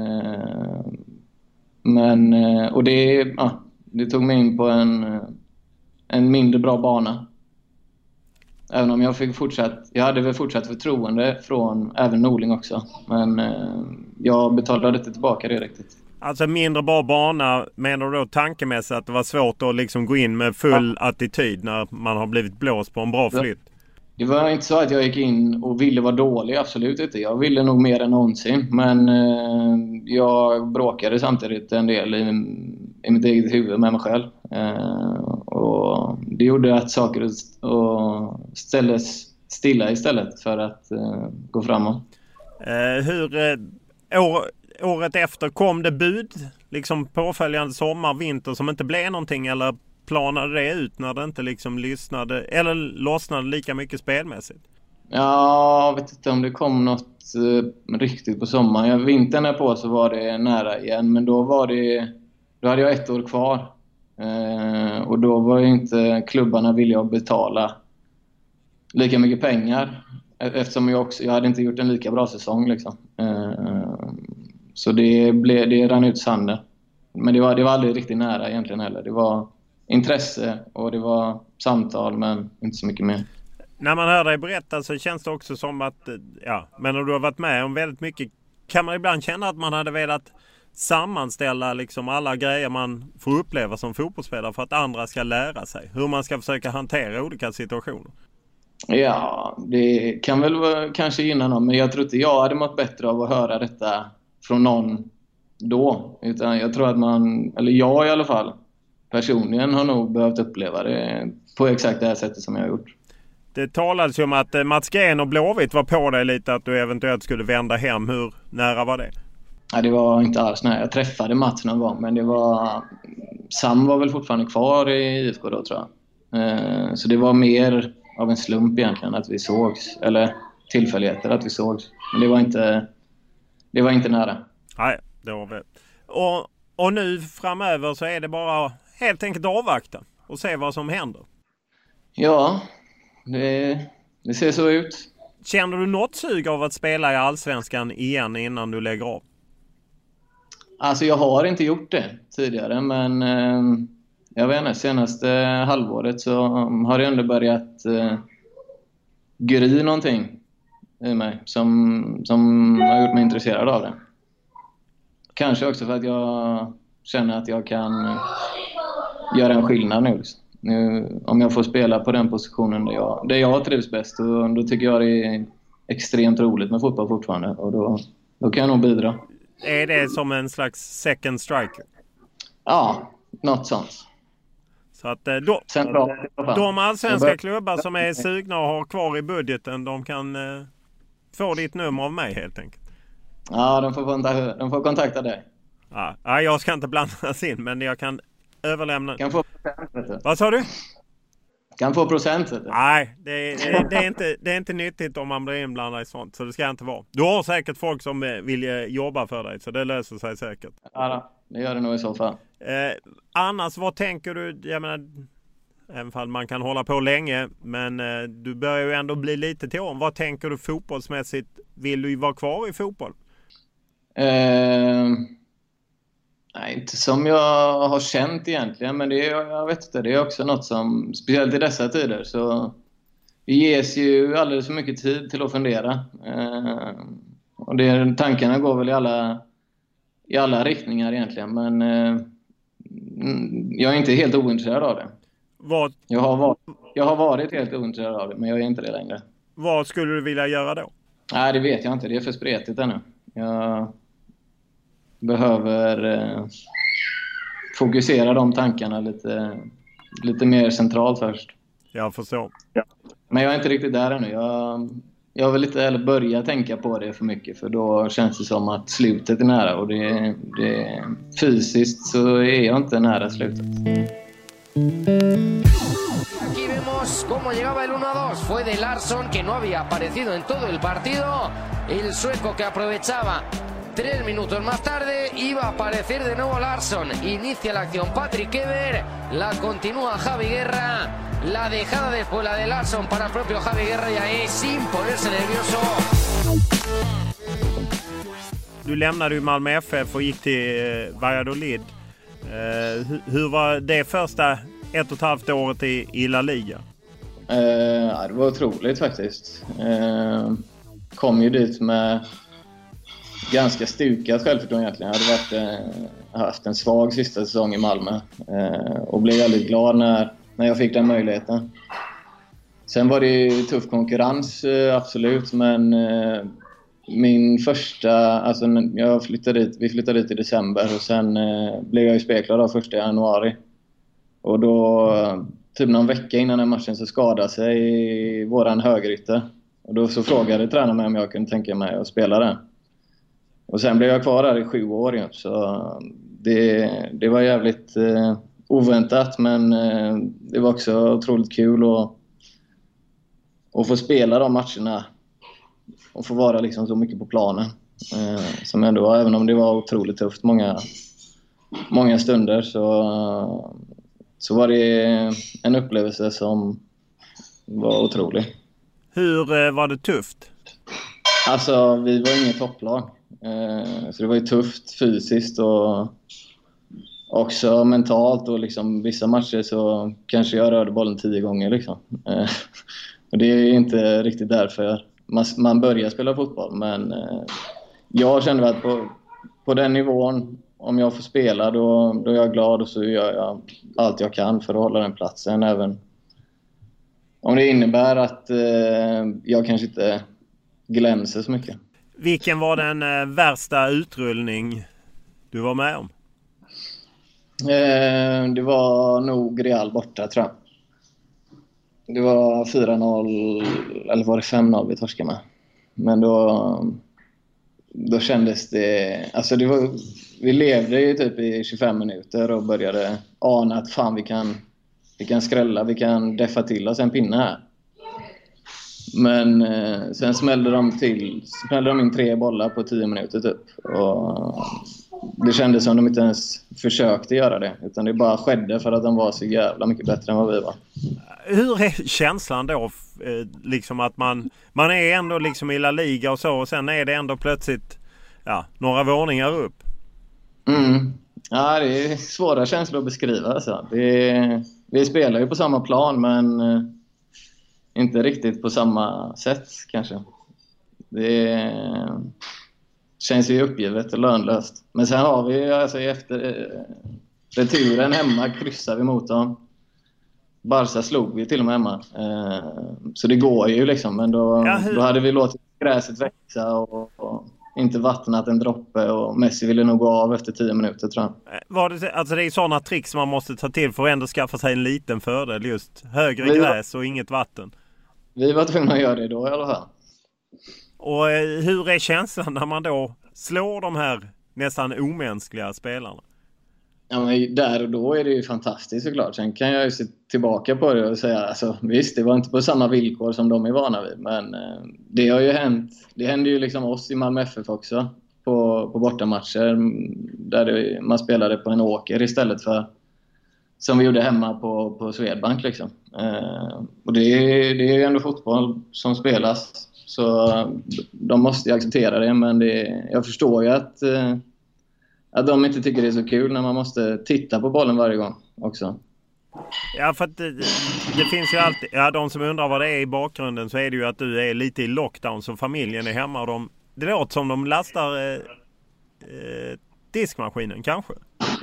Speaker 5: Men, och det tog mig in på en mindre bra bana. Även om jag hade väl fortsatt förtroende från även Norling också. Men jag betalade inte tillbaka det riktigt.
Speaker 4: Alltså mindre bra bana, menar du då tankemässigt att det var svårt att liksom gå in med full attityd när man har blivit blåst på en bra flytt?
Speaker 5: Det var inte så att jag gick in och ville vara dålig, absolut inte. Jag ville nog mer än någonsin. Men jag bråkade samtidigt en del i mitt eget huvud med mig själv. Och det gjorde att saker ställdes stilla istället för att gå framåt.
Speaker 4: Året efter kom det bud, liksom påföljande sommar, vinter, som inte blev någonting, eller planade det ut när det inte liksom lossnade lika mycket spelmässigt?
Speaker 5: Ja, jag vet inte om det kom något riktigt på sommaren. Vintern är på så var det nära igen, men då hade jag 1 år kvar. Och då var ju inte klubbarna villiga att betala lika mycket pengar, eftersom jag hade inte gjort en lika bra säsong liksom. Så det rann ut sanden. Men det var aldrig riktigt nära egentligen heller. Det var intresse och det var samtal, men inte så mycket mer.
Speaker 4: När man hör dig berätta så känns det också som att, men du har varit med om väldigt mycket kan man ibland känna att man hade velat sammanställa liksom alla grejer man får uppleva som fotbollsspelare för att andra ska lära sig hur man ska försöka hantera olika situationer?
Speaker 5: Ja, det kan väl kanske gynna någon, men jag tror inte jag hade mått bättre av att höra detta från någon då. Utan jag tror att jag i alla fall, personligen har nog behövt uppleva det på exakt det här sättet som jag har gjort.
Speaker 4: Det talades ju om att Mats Gren och Blåvitt var på dig lite att du eventuellt skulle vända hem. Hur nära var det?
Speaker 5: Ja, det var inte alls nära. Jag träffade Mats någon gång, men Sam var väl fortfarande kvar i IFK då, tror jag. Så det var mer av en slump egentligen att vi sågs, eller tillfälligheter att vi sågs. Men det var inte nära.
Speaker 4: Nej, det var väl. Och nu framöver så är det bara helt enkelt avvakta och se vad som händer.
Speaker 5: Ja, det ser så ut.
Speaker 4: Känner du något sug av att spela i Allsvenskan igen innan du lägger av?
Speaker 5: Alltså jag har inte gjort det tidigare, men jag vet inte, senaste halvåret så har det ändå börjat gry någonting i mig som har gjort mig intresserad av det. Kanske också för att jag känner att jag kan göra en skillnad nu. Om jag får spela på den positionen där jag trivs bäst, och då tycker jag det är extremt roligt med fotboll fortfarande, och då kan jag nog bidra.
Speaker 4: Är det som en slags second striker?
Speaker 5: Ja, något sånt.
Speaker 4: Så att de allsvenska klubbar som är sugna och har kvar i budgeten, de kan få ditt nummer av mig helt enkelt.
Speaker 5: Ja, de får kontakta dig.
Speaker 4: Ja, jag ska inte blandas in, men jag kan överlämna.
Speaker 5: Kan få procent.
Speaker 4: Vad sa du?
Speaker 5: Kan få procent.
Speaker 4: Nej, det är inte nyttigt om man blir inblandad i sånt, så det ska inte vara. Du har säkert folk som vill jobba för dig, så det löser sig säkert.
Speaker 5: Ja, det gör det nog i så fall.
Speaker 4: Annars, vad tänker du? Jag menar, även fall man kan hålla på länge, men du börjar ju ändå bli lite till om. Vad tänker du fotbollsmässigt? Vill du vara kvar i fotboll?
Speaker 5: Nej, inte som jag har känt egentligen, men jag vet inte, det är också något som, speciellt i dessa tider, så det ges ju alldeles för mycket tid till att fundera. Och tankarna går väl i alla riktningar egentligen, men jag är inte helt ointresserad av det.
Speaker 4: Vad?
Speaker 5: Jag har varit helt ointresserad av det, men jag är inte det längre.
Speaker 4: Vad skulle du vilja göra då? Nej,
Speaker 5: det vet jag inte, det är för spretigt ännu. Jag behöver fokusera de tankarna lite mer centralt först.
Speaker 4: Jag förstår.
Speaker 5: Ja. Men jag är inte riktigt där ännu. Jag vill inte heller börja tänka på det för mycket, för då känns det som att slutet är nära, och det fysiskt så är jag inte nära slutet.
Speaker 9: Aquí vemos cómo llegaba el 1-2. Fue de Larsson, que no había aparecido en todo el partido. El sueco que aprovechaba 3 minutos más tarde iba a aparecer de nuevo Larsson. Inicia la acción Patrick Ever, la continúa Javi Guerra. La dejada después, la de Larsson para el propio Javi Guerra, ya es sin ponerse nervioso.
Speaker 4: Du lämnade ju Malmö FF och gick till Valladolid. Hur var det första 1,5 året i La Liga?
Speaker 5: Det var otroligt faktiskt. Kom ju dit med ganska stukat självförtroende egentligen. Jag hade haft en svag sista säsong i Malmö och blev väldigt glad när jag fick den möjligheten. Sen var det tuff konkurrens, absolut, men min första, alltså vi flyttade dit i december, och sen blev jag ju speklad av 1 januari. Och då, typ någon vecka innan den matchen, så skadade sig våran högerytter. Och då så frågade tränaren mig om jag kunde tänka mig att spela den. Och sen blev jag kvar där i 7 år igen, så det var jävligt oväntat, men det var också otroligt kul att få spela de matcherna och få vara liksom så mycket på planen som ändå var, även om det var otroligt tufft många stunder, så var det en upplevelse som var otrolig.
Speaker 4: Hur var det tufft?
Speaker 5: Alltså, vi var inget topplag. Så det var ju tufft fysiskt och också mentalt, och liksom vissa matcher så kanske jag rörde bollen 10 gånger liksom. Och det är inte riktigt därför man börjar spela fotboll, men jag kände att på den nivån, om jag får spela, då är jag glad och så gör jag allt jag kan för att hålla den platsen. Även om det innebär att jag kanske inte glänser så mycket.
Speaker 4: Vilken var den värsta utrullning du var med om?
Speaker 5: Det var nog Real borta, tror jag. Det var 4-0, eller var det 5-0 vi torskade med. Men då kändes det... Alltså vi levde ju typ i 25 minuter och började ana att fan vi kan skrälla, vi kan deffa till oss en pinne här. Men sen smällde de in 3 bollar på 10 minuter typ. Och det kändes som de inte ens försökte göra det. Utan det bara skedde för att de var så jävla mycket bättre än vad vi var.
Speaker 4: Hur är känslan då? Liksom att man är ändå liksom i La Liga och så. Och sen är det ändå plötsligt några våningar upp.
Speaker 5: Ja, det är svåra känslor att beskriva. Alltså. Vi spelar ju på samma plan, men inte riktigt på samma sätt kanske. Det känns ju uppgivet och lönlöst. Men sen har vi alltså efter returen hemma kryssar vi mot dem. Barca slog vi till och med hemma. Så det går ju liksom. Men då hade vi låtit gräset växa och inte vattnat en droppe. Och Messi ville nog gå av efter 10 minuter, tror jag.
Speaker 4: Alltså det är sådana tricks man måste ta till för att ändå skaffa sig en liten fördel. Just högre gräs och inget vatten. Vi
Speaker 5: var tvungna att göra det då i alla fall.
Speaker 4: Och hur är känslan när man då slår de här nästan omänskliga spelarna?
Speaker 5: Ja, men där och då är det ju fantastiskt såklart. Sen kan jag ju se tillbaka på det och säga, alltså visst, det var inte på samma villkor som de är vana vid. Men det har ju hänt. Det hände ju liksom oss i Malmö FF också på bortamatcher där man spelade på en åker istället för som vi gjorde hemma på Swedbank liksom. Och det är ju ändå fotboll som spelas. Så de måste ju acceptera det, men jag förstår ju att de inte tycker det är så kul när man måste titta på bollen varje gång också.
Speaker 4: Ja, för att det finns ju alltid... Ja, de som undrar vad det är i bakgrunden så är det ju att du är lite i lockdown så familjen är hemma och det låter som de lastar diskmaskinen kanske.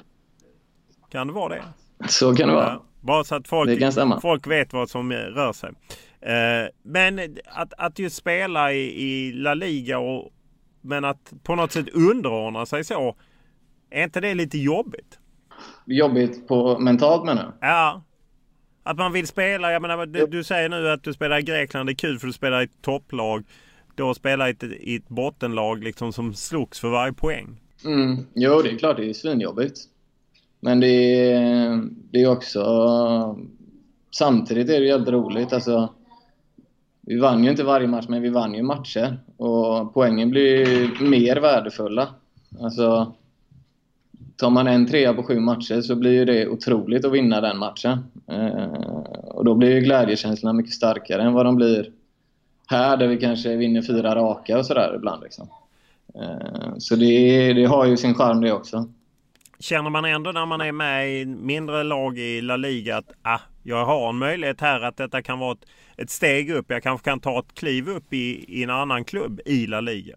Speaker 4: Kan det vara det?
Speaker 5: Så kan det vara.
Speaker 4: Ja, bara så att folk vet vad som rör sig. Men att ju spela i La Liga men att på något sätt underordna sig så, är inte det lite jobbigt?
Speaker 5: Jobbigt på mentalt menar du?
Speaker 4: Ja. Att man vill spela, jag menar, du säger nu att du spelar i Grekland, det är kul för du spelar i ett topplag. Då spelar i ett bottenlag liksom som slogs för varje poäng.
Speaker 5: Jo, det är klart, det är svinjobbigt. Men det är också... Samtidigt är det jävligt roligt. Alltså, vi vann ju inte varje match, men vi vann ju matcher. Och poängen blir mer värdefulla. Alltså, tar man 1-3 på 7 matcher så blir det otroligt att vinna den matchen. Och då blir ju glädjekänslorna mycket starkare än vad de blir här, där vi kanske vinner 4 raka och sådär ibland. Liksom. Så det har ju sin charm det också.
Speaker 4: Känner man ändå när man är med i mindre lag i La Liga att jag har en möjlighet här att detta kan vara ett steg upp. Jag kanske kan ta ett kliv upp i en annan klubb i La Liga.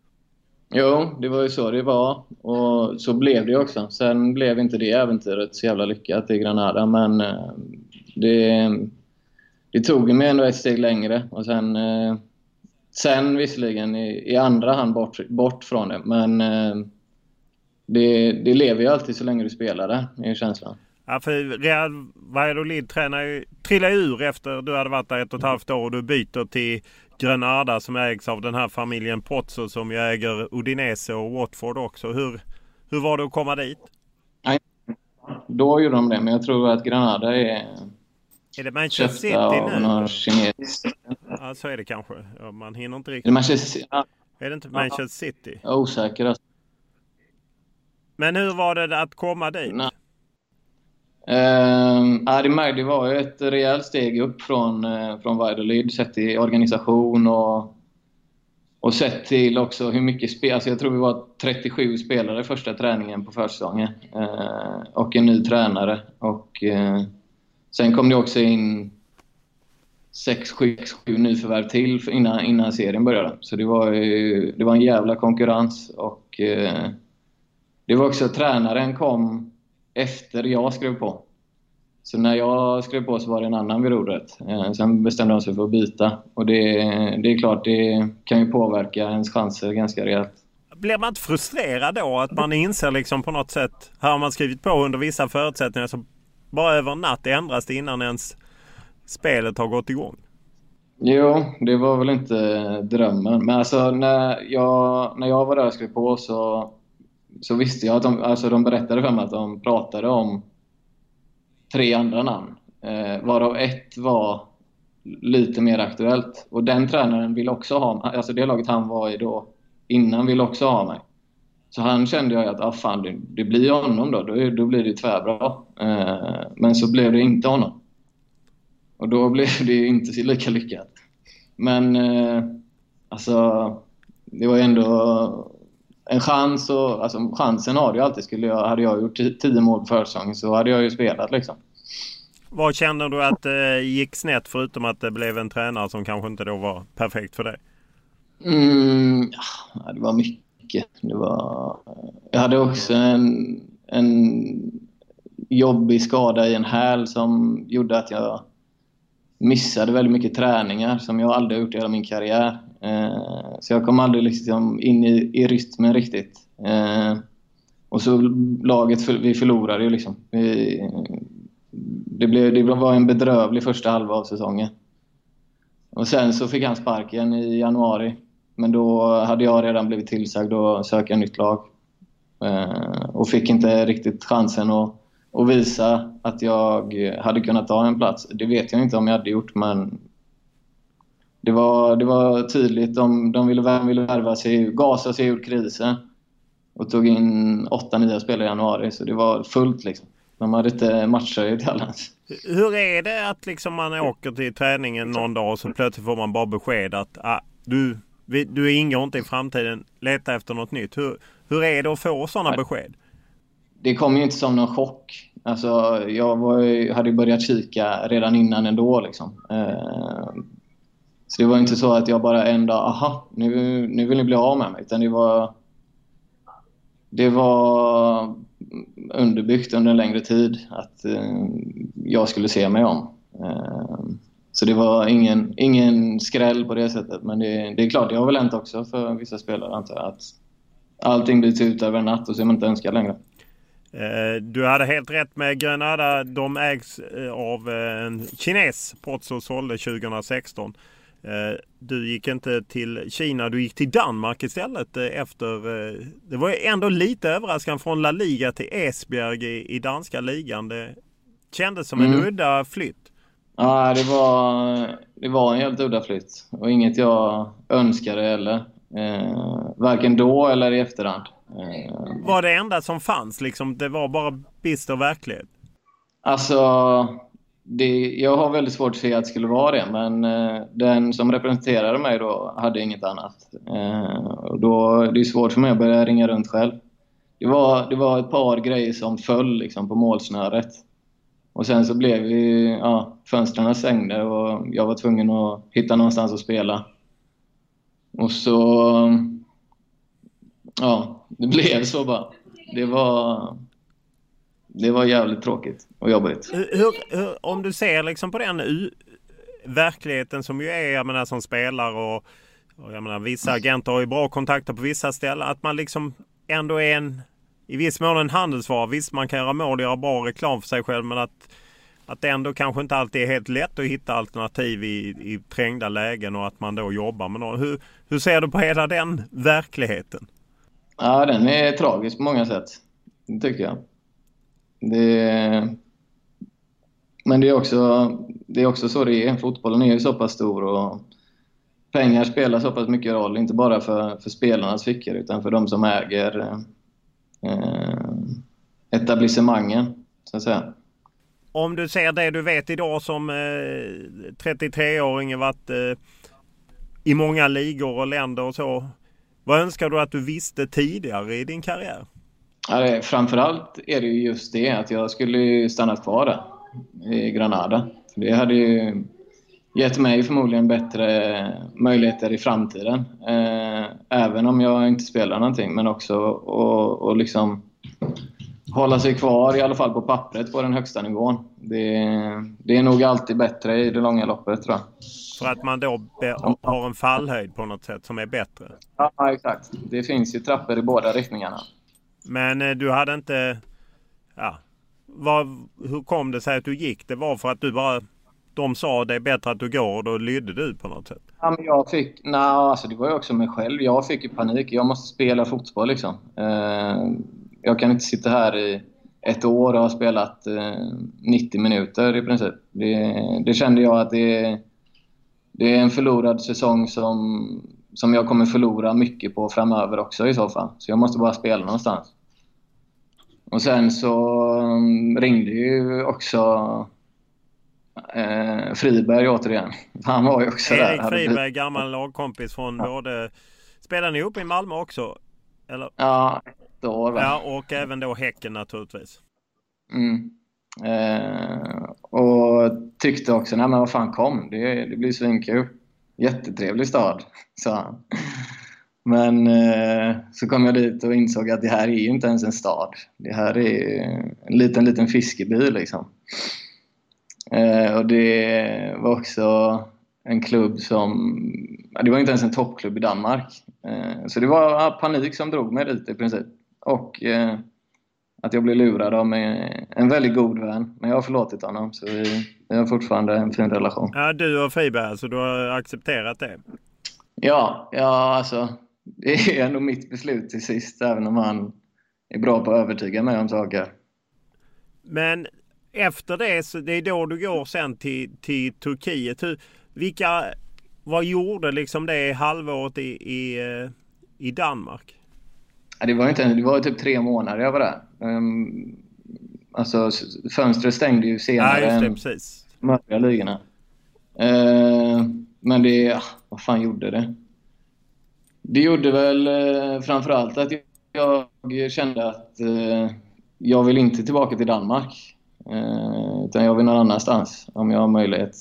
Speaker 5: Jo, det var ju så det var. Och så blev det också. Sen blev inte det äventyret så jävla lyckat i Granada. Men det tog mig ändå ett steg längre. Och sen visserligen i andra hand bort från det. Men... Det lever ju alltid så länge du spelar där, är känslan.
Speaker 4: Ja, för Real Valladolid trillar ur efter du hade varit där 1,5 år och du byter till Granada som ägs av den här familjen Pozzo som ju äger Udinese och Watford också. Hur var det att komma dit? Nej,
Speaker 5: då gjorde de det, men jag tror att Granada är
Speaker 4: det Manchester City nu? Ja, så är det kanske. Ja, man hinner inte riktigt. Är det inte Manchester City?
Speaker 5: Osäker alltså.
Speaker 4: Men hur var det att komma dit?
Speaker 5: Det var ju ett rejält steg upp från Valladolid, sett till organisation och sett till också hur mycket spel. Alltså jag tror vi var 37 spelare första träningen på försäsongen och en ny tränare. Och sen kom det också in 6-7 nyförvärv till innan serien började. Så det var en jävla konkurrens. Och det var också tränaren kom efter jag skrev på. Så när jag skrev på så var det en annan vid rodret. Sen bestämde de sig för att byta. Och det är klart, det kan ju påverka ens chanser ganska rejält.
Speaker 4: Blir man inte frustrerad då att man inser liksom på något sätt, här har man skrivit på under vissa förutsättningar som bara över natt ändras det innan ens spelet har gått igång?
Speaker 5: Jo, det var väl inte drömmen. Men alltså när jag var där och skrev på så visste jag att de berättade för mig att de pratade om 3 andra namn. Varav ett var lite mer aktuellt. Och den tränaren vill också ha mig. Alltså det laget han var i då innan vill också ha mig. Så han kände jag att fan, det blir honom då blir det tvärbra. Men så blev det inte honom. Och då blev det inte lika lyckat. Men alltså det var ändå en chans. Och, alltså, chansen har jag alltid. Hade jag gjort 10 mål för säsongen så hade jag ju spelat liksom. Vad känner du att gick snett förutom att det blev en tränare som kanske inte då var perfekt för dig? Det var mycket. Jag hade också en jobbig skada i en häl som gjorde att jag missade väldigt mycket träningar som jag aldrig gjort i hela min karriär. Så jag kom aldrig liksom in i rytmen riktigt. Och så laget, vi förlorade ju liksom. Det var en bedrövlig första halva av säsongen. Och sen så fick han sparken i januari. Men då hade jag redan blivit tillsagd att söka nytt lag. Och fick inte riktigt chansen att visa att jag hade kunnat ta en plats. Det vet jag inte om jag hade gjort, men det var tydligt. De ville värva sig, gasa sig ur krisen. Och tog in 8-9 spelare i januari. Så det var fullt liksom. De hade inte matcher till allans. Hur är det att liksom man åker till träningen någon dag och så plötsligt får man bara besked att du ingår inte i framtiden, leta efter något nytt. Hur är det att få sådana besked? Det kom ju inte som någon chock. Alltså, jag hade börjat kika redan innan ändå liksom. Så det var inte så att jag bara en dag, nu vill ni bli av med mig. Utan det var underbyggt under en längre tid att jag skulle se mig om. Så det var ingen skräll på det sättet. Men det är klart, det har väl hänt också för vissa spelare, antar jag, att allting byts ut över en natt och så är man inte önskad längre. Du hade helt rätt med Granada. De ägs av en kines. Pozzo sålde 2016. Du gick inte till Kina, du gick till Danmark istället efter. Det var ändå lite överraskande från La Liga till Esbjerg i danska ligan. Det kändes som en udda flytt. Ja, det var en helt udda flytt. Och inget jag önskade eller. Varken då eller i efterhand. Var det enda som fanns? Liksom, det var bara bister verklighet? Alltså, jag har väldigt svårt att se att det skulle vara det. Men den som representerade mig då hade inget annat. Och då det är svårt för mig att börja ringa runt själv. Det var ett par grejer som föll liksom, på målsnöret. Och sen så blev fönstren stängde och jag var tvungen att hitta någonstans att spela. Och så det blev så bara. Det var jävligt tråkigt och jobbigt. Om du ser liksom på den verkligheten som ju är, jag menar, som spelar och jag menar, vissa agenter har ju bra kontakter på vissa ställen, att man liksom ändå är i viss mån en handelsvara. Visst, man kan göra mål och göra bra reklam för sig själv, men att det ändå kanske inte alltid är helt lätt att hitta alternativ i trängda lägen och att man då jobbar med någon. Hur ser du på hela den verkligheten? Ja, den är tragisk på många sätt, tycker jag. Men det är också så det är. Fotbollen är ju så pass stor och pengar spelar så pass mycket roll. Inte bara för spelarnas fickor utan för de som äger etablissemangen, så att säga. Om du ser det du vet idag som 33-åring, varit i många ligor och länder och så. Vad önskar du att du visste tidigare i din karriär? Ja, framförallt är det ju just det att jag skulle stannat kvar där i Granada. Det hade ju gett mig förmodligen bättre möjligheter i framtiden. Även om jag inte spelar någonting, men också och liksom hålla sig kvar i alla fall på pappret på den högsta nivån. Det är nog alltid bättre i det långa loppet, tror jag.
Speaker 4: För att man då har en fallhöjd på något sätt som är bättre.
Speaker 5: Ja, exakt. Det finns ju trappor i båda riktningarna.
Speaker 4: Men du hade inte... Ja. Hur kom det sig att du gick? Det var för att du bara... De sa det är bättre att du går och då lydde du på något sätt.
Speaker 5: Ja, men jag fick... alltså det var ju också mig själv. Jag fick ju panik. Jag måste spela fotboll liksom. Jag kan inte sitta här i ett år och ha spelat 90 minuter i princip. Det kände jag att det är en förlorad säsong som jag kommer förlora mycket på framöver också i så fall. Så jag måste bara spela någonstans. Och sen så ringde ju också Friberg återigen. Han var ju också
Speaker 4: Erik
Speaker 5: där.
Speaker 4: Friberg, gammal lagkompis från både... Spelar ni upp i Malmö också? Eller?
Speaker 5: Ja, ett år va?
Speaker 4: Ja, och även då Häcken naturligtvis.
Speaker 5: Och tyckte också, nej men vad fan kom, det blir svinkul. Jättetrevlig stad, sa han. Men så kom jag dit och insåg att det här är ju inte ens en stad. Det här är en liten fiskeby liksom. Och det var också en klubb som... Det var inte ens en toppklubb i Danmark. Så det var panik som drog mig dit i princip. Och att jag blev lurad av en väldigt god vän. Men jag har förlåtit honom, så vi har fortfarande en fin relation.
Speaker 4: Ja, du och Friberg, alltså du har accepterat det?
Speaker 5: Ja, alltså det är ändå mitt beslut till sist, även om han är bra på att övertyga mig om saker. Men
Speaker 4: efter det, så det är då du går sen till Turkiet. Vad gjorde liksom det halvåret i Danmark?
Speaker 5: Ja, det var typ 3 månader jag var där. Alltså fönstret stängde ju senare än de övriga ligorna. Men vad fan gjorde det? Det gjorde väl framförallt att jag kände att jag vill inte tillbaka till Danmark. Utan jag vill någon annanstans om jag har möjlighet.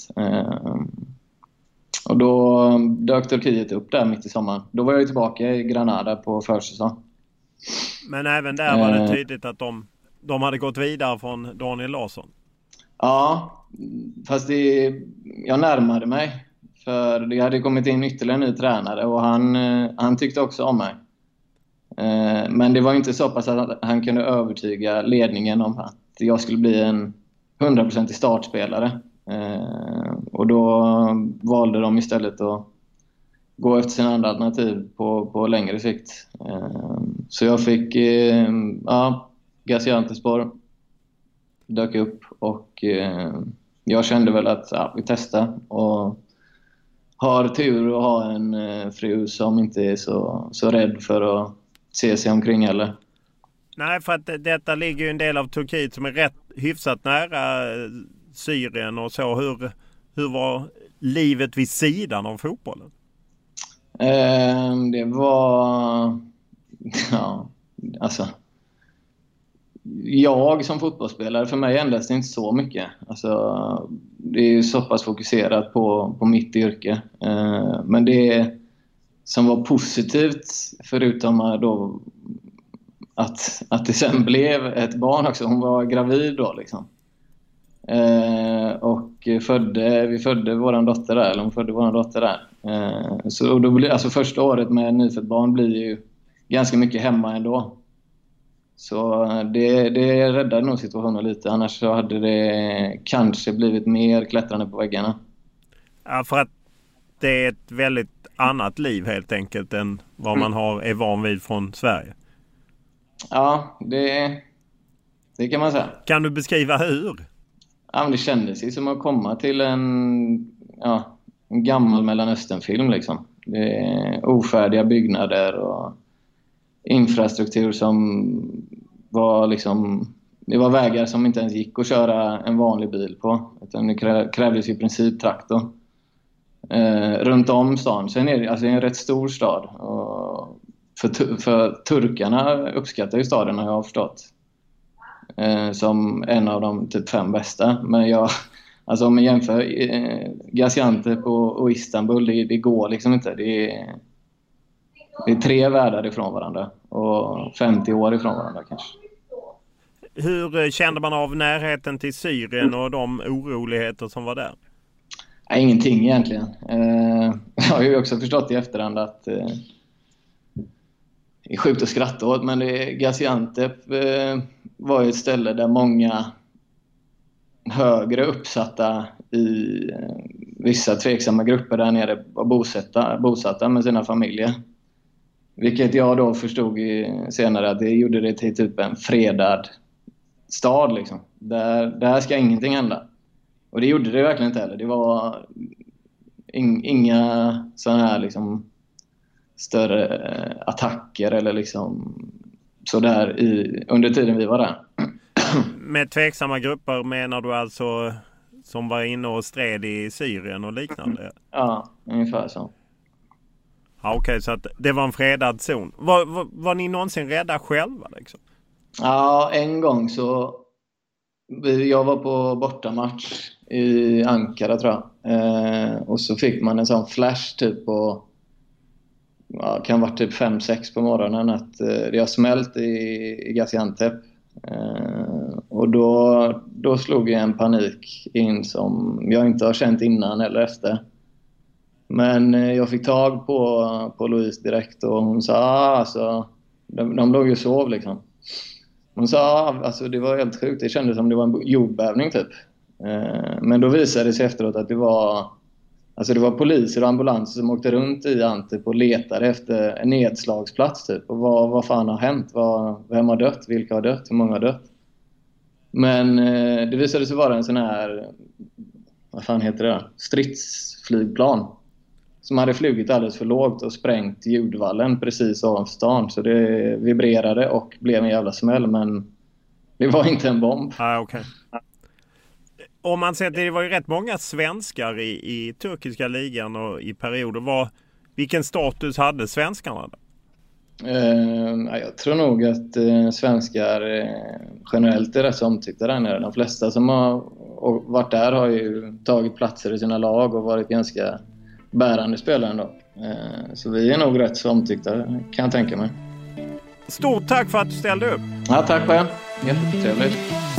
Speaker 5: Och då dök Turkiet upp där mitt i sommaren. Då var jag tillbaka i Granada på försäsong.
Speaker 4: Men även där var det tydligt att de hade gått vidare från Daniel Larsson.
Speaker 5: Ja, fast jag närmade mig. För det hade kommit in ytterligare en ny tränare och han tyckte också om mig. Men det var inte så pass att han kunde övertyga ledningen om att jag skulle bli en 100% startspelare. Och då valde de istället att gå efter sina andra alternativ på längre sikt. Så jag fick Gaziantepspor dök upp och jag kände väl att vi testar och har tur att ha en fru som inte är så rädd för att se sig omkring heller.
Speaker 4: Nej, för att detta ligger ju en del av Turkiet som är rätt hyfsat nära Syrien och så. Hur var livet vid sidan av fotbollen?
Speaker 5: Det var... Ja, alltså... Jag som fotbollsspelare, för mig ändras det inte så mycket. Alltså, det är ju så pass fokuserat på mitt yrke. Men det som var positivt, förutom då att det sen blev ett barn också. Hon var gravid då liksom. Och vi födde våran dotter där, eller hon födde våran dotter där. Så då blir, alltså första året med nyfött barn blir ju ganska mycket hemma ändå. Så det räddade nog situationen lite. Annars så hade det kanske blivit mer klättrande på väggarna.
Speaker 4: Ja, för att det är ett väldigt annat liv helt enkelt än vad man är van vid från Sverige.
Speaker 5: Ja, det kan man säga.
Speaker 4: Kan du beskriva hur?
Speaker 5: Ja, men det kändes ju som att komma till en gammal Mellanösternfilm liksom. Det är ofärdiga byggnader och infrastruktur som var liksom... Det var vägar som inte ens gick att köra en vanlig bil på. Utan det krävdes i princip traktor. Runt om stan. Sen är det alltså en rätt stor stad. Och för turkarna uppskattar ju staden, har jag förstått. Som en av de typ 5 bästa. Men Alltså om man jämför Gaziantep och Istanbul, det går liksom inte. Det är 3 världar ifrån varandra och 50 år ifrån varandra kanske.
Speaker 4: Hur kände man av närheten till Syrien och de oroligheter som var där?
Speaker 5: Nej, ingenting egentligen. Jag har ju också förstått i efterhand att det är sjukt att skratta åt, men Gaziantep var ju ett ställe där många högre uppsatta i vissa tveksamma grupper där nere var bosatta med sina familjer. Vilket jag då förstod senare att det gjorde det till typ en fredad stad liksom. Där ska ingenting hända. Och det gjorde det verkligen inte heller. Det var inga sådana här liksom större attacker eller liksom sådär under tiden vi var där.
Speaker 4: Med tveksamma grupper menar du alltså som var inne och stred i Syrien och liknande?
Speaker 5: Ja, ungefär så.
Speaker 4: Ja, okej, så att det var en fredad zon. Var ni någonsin rädda själva liksom?
Speaker 5: Ja, en gång så jag var på bortamatch i Ankara tror jag. Och så fick man en sån flash typ på kan vara typ 5-6 på morgonen att det har smält i Gaziantep. Och då slog jag en panik in som jag inte har känt innan eller efter. Men jag fick tag på Louise direkt och hon sa alltså, de låg ju och sov liksom. Hon sa alltså det var helt sjukt, det kändes som det var en jordbävning typ. Men då visade det sig efteråt att det var poliser och ambulanser som åkte runt i Antep och letade efter en nedslagsplats typ. Och vad fan har hänt? Vem har dött? Vilka har dött? Hur många har dött? Men det visade sig vara en sån här, vad fan heter det? Stridsflygplan. Som hade flugit alldeles för lågt och sprängt ljudvallen precis ovanför stan. Så det vibrerade och blev en jävla smäll, men det var inte en bomb.
Speaker 4: Okay. Om man ser att det var ju rätt många svenskar i turkiska ligan och i perioder. Vilken status hade svenskarna då?
Speaker 5: Jag tror nog att svenskar generellt är rätt så omtyckta där nere. De flesta som har varit där har ju tagit platser i sina lag och varit ganska bärande spelare ändå. Så vi är nog rätt så omtyckta, kan jag tänka mig.
Speaker 4: Stort tack för att du ställde upp.
Speaker 5: Ja, tack själv. Jättetrevligt.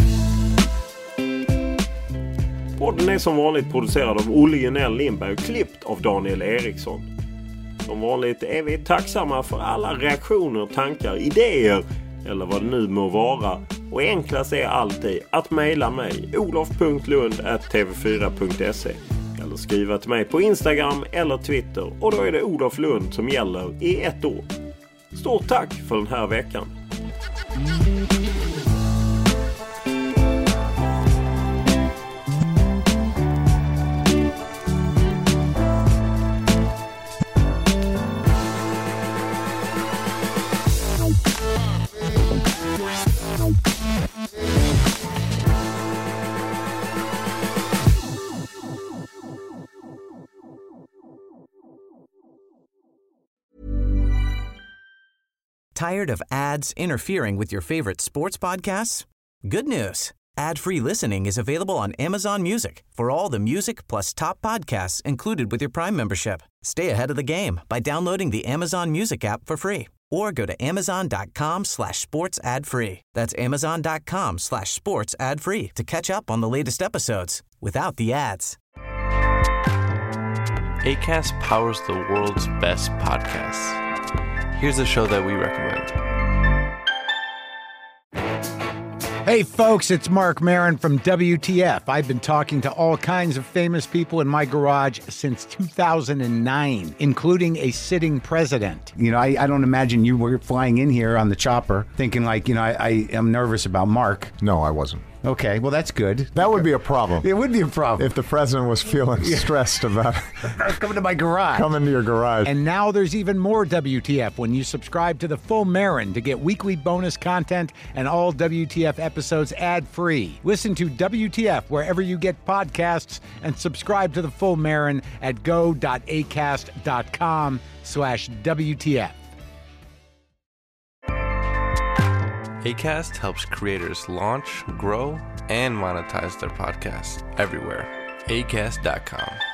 Speaker 4: Podden är som vanligt producerad av Olle Junell Lindberg och klippt av Daniel Eriksson. Som vanligt är vi tacksamma för alla reaktioner, tankar, idéer eller vad det nu må vara. Och enklast är alltid att mejla mig olof.lund@tv4.se eller skriva till mig på Instagram eller Twitter, och då är det Olof Lund som gäller i ett år. Stort tack för den här veckan.
Speaker 2: Tired of ads interfering with your favorite sports podcasts? Good news. Ad-free listening is available on Amazon Music for all the music plus top podcasts included with your Prime membership. Stay ahead of the game by downloading the Amazon Music app for free or go to amazon.com/sports ad free. That's amazon.com/sports ad free to catch up on the latest episodes without the ads.
Speaker 10: Acast powers the world's best podcasts. Here's a show that we recommend.
Speaker 11: Hey folks, it's Mark Maron from WTF. I've been talking to all kinds of famous people in my garage since 2009, including a sitting president. You know, I don't imagine you were flying in here on the chopper thinking like, you know, I am nervous about Mark.
Speaker 12: No, I wasn't.
Speaker 11: Okay, well, that's good.
Speaker 12: That would be a problem.
Speaker 11: It would be a problem.
Speaker 12: If the president was feeling stressed about
Speaker 11: coming to my garage.
Speaker 12: Coming to your garage.
Speaker 11: And now there's even more WTF when you subscribe to the full Marin to get weekly bonus content and all WTF episodes ad-free. Listen to WTF wherever you get podcasts and subscribe to the full Marin at go.acast.com/WTF.
Speaker 10: Acast helps creators launch, grow, and monetize their podcasts everywhere. Acast.com.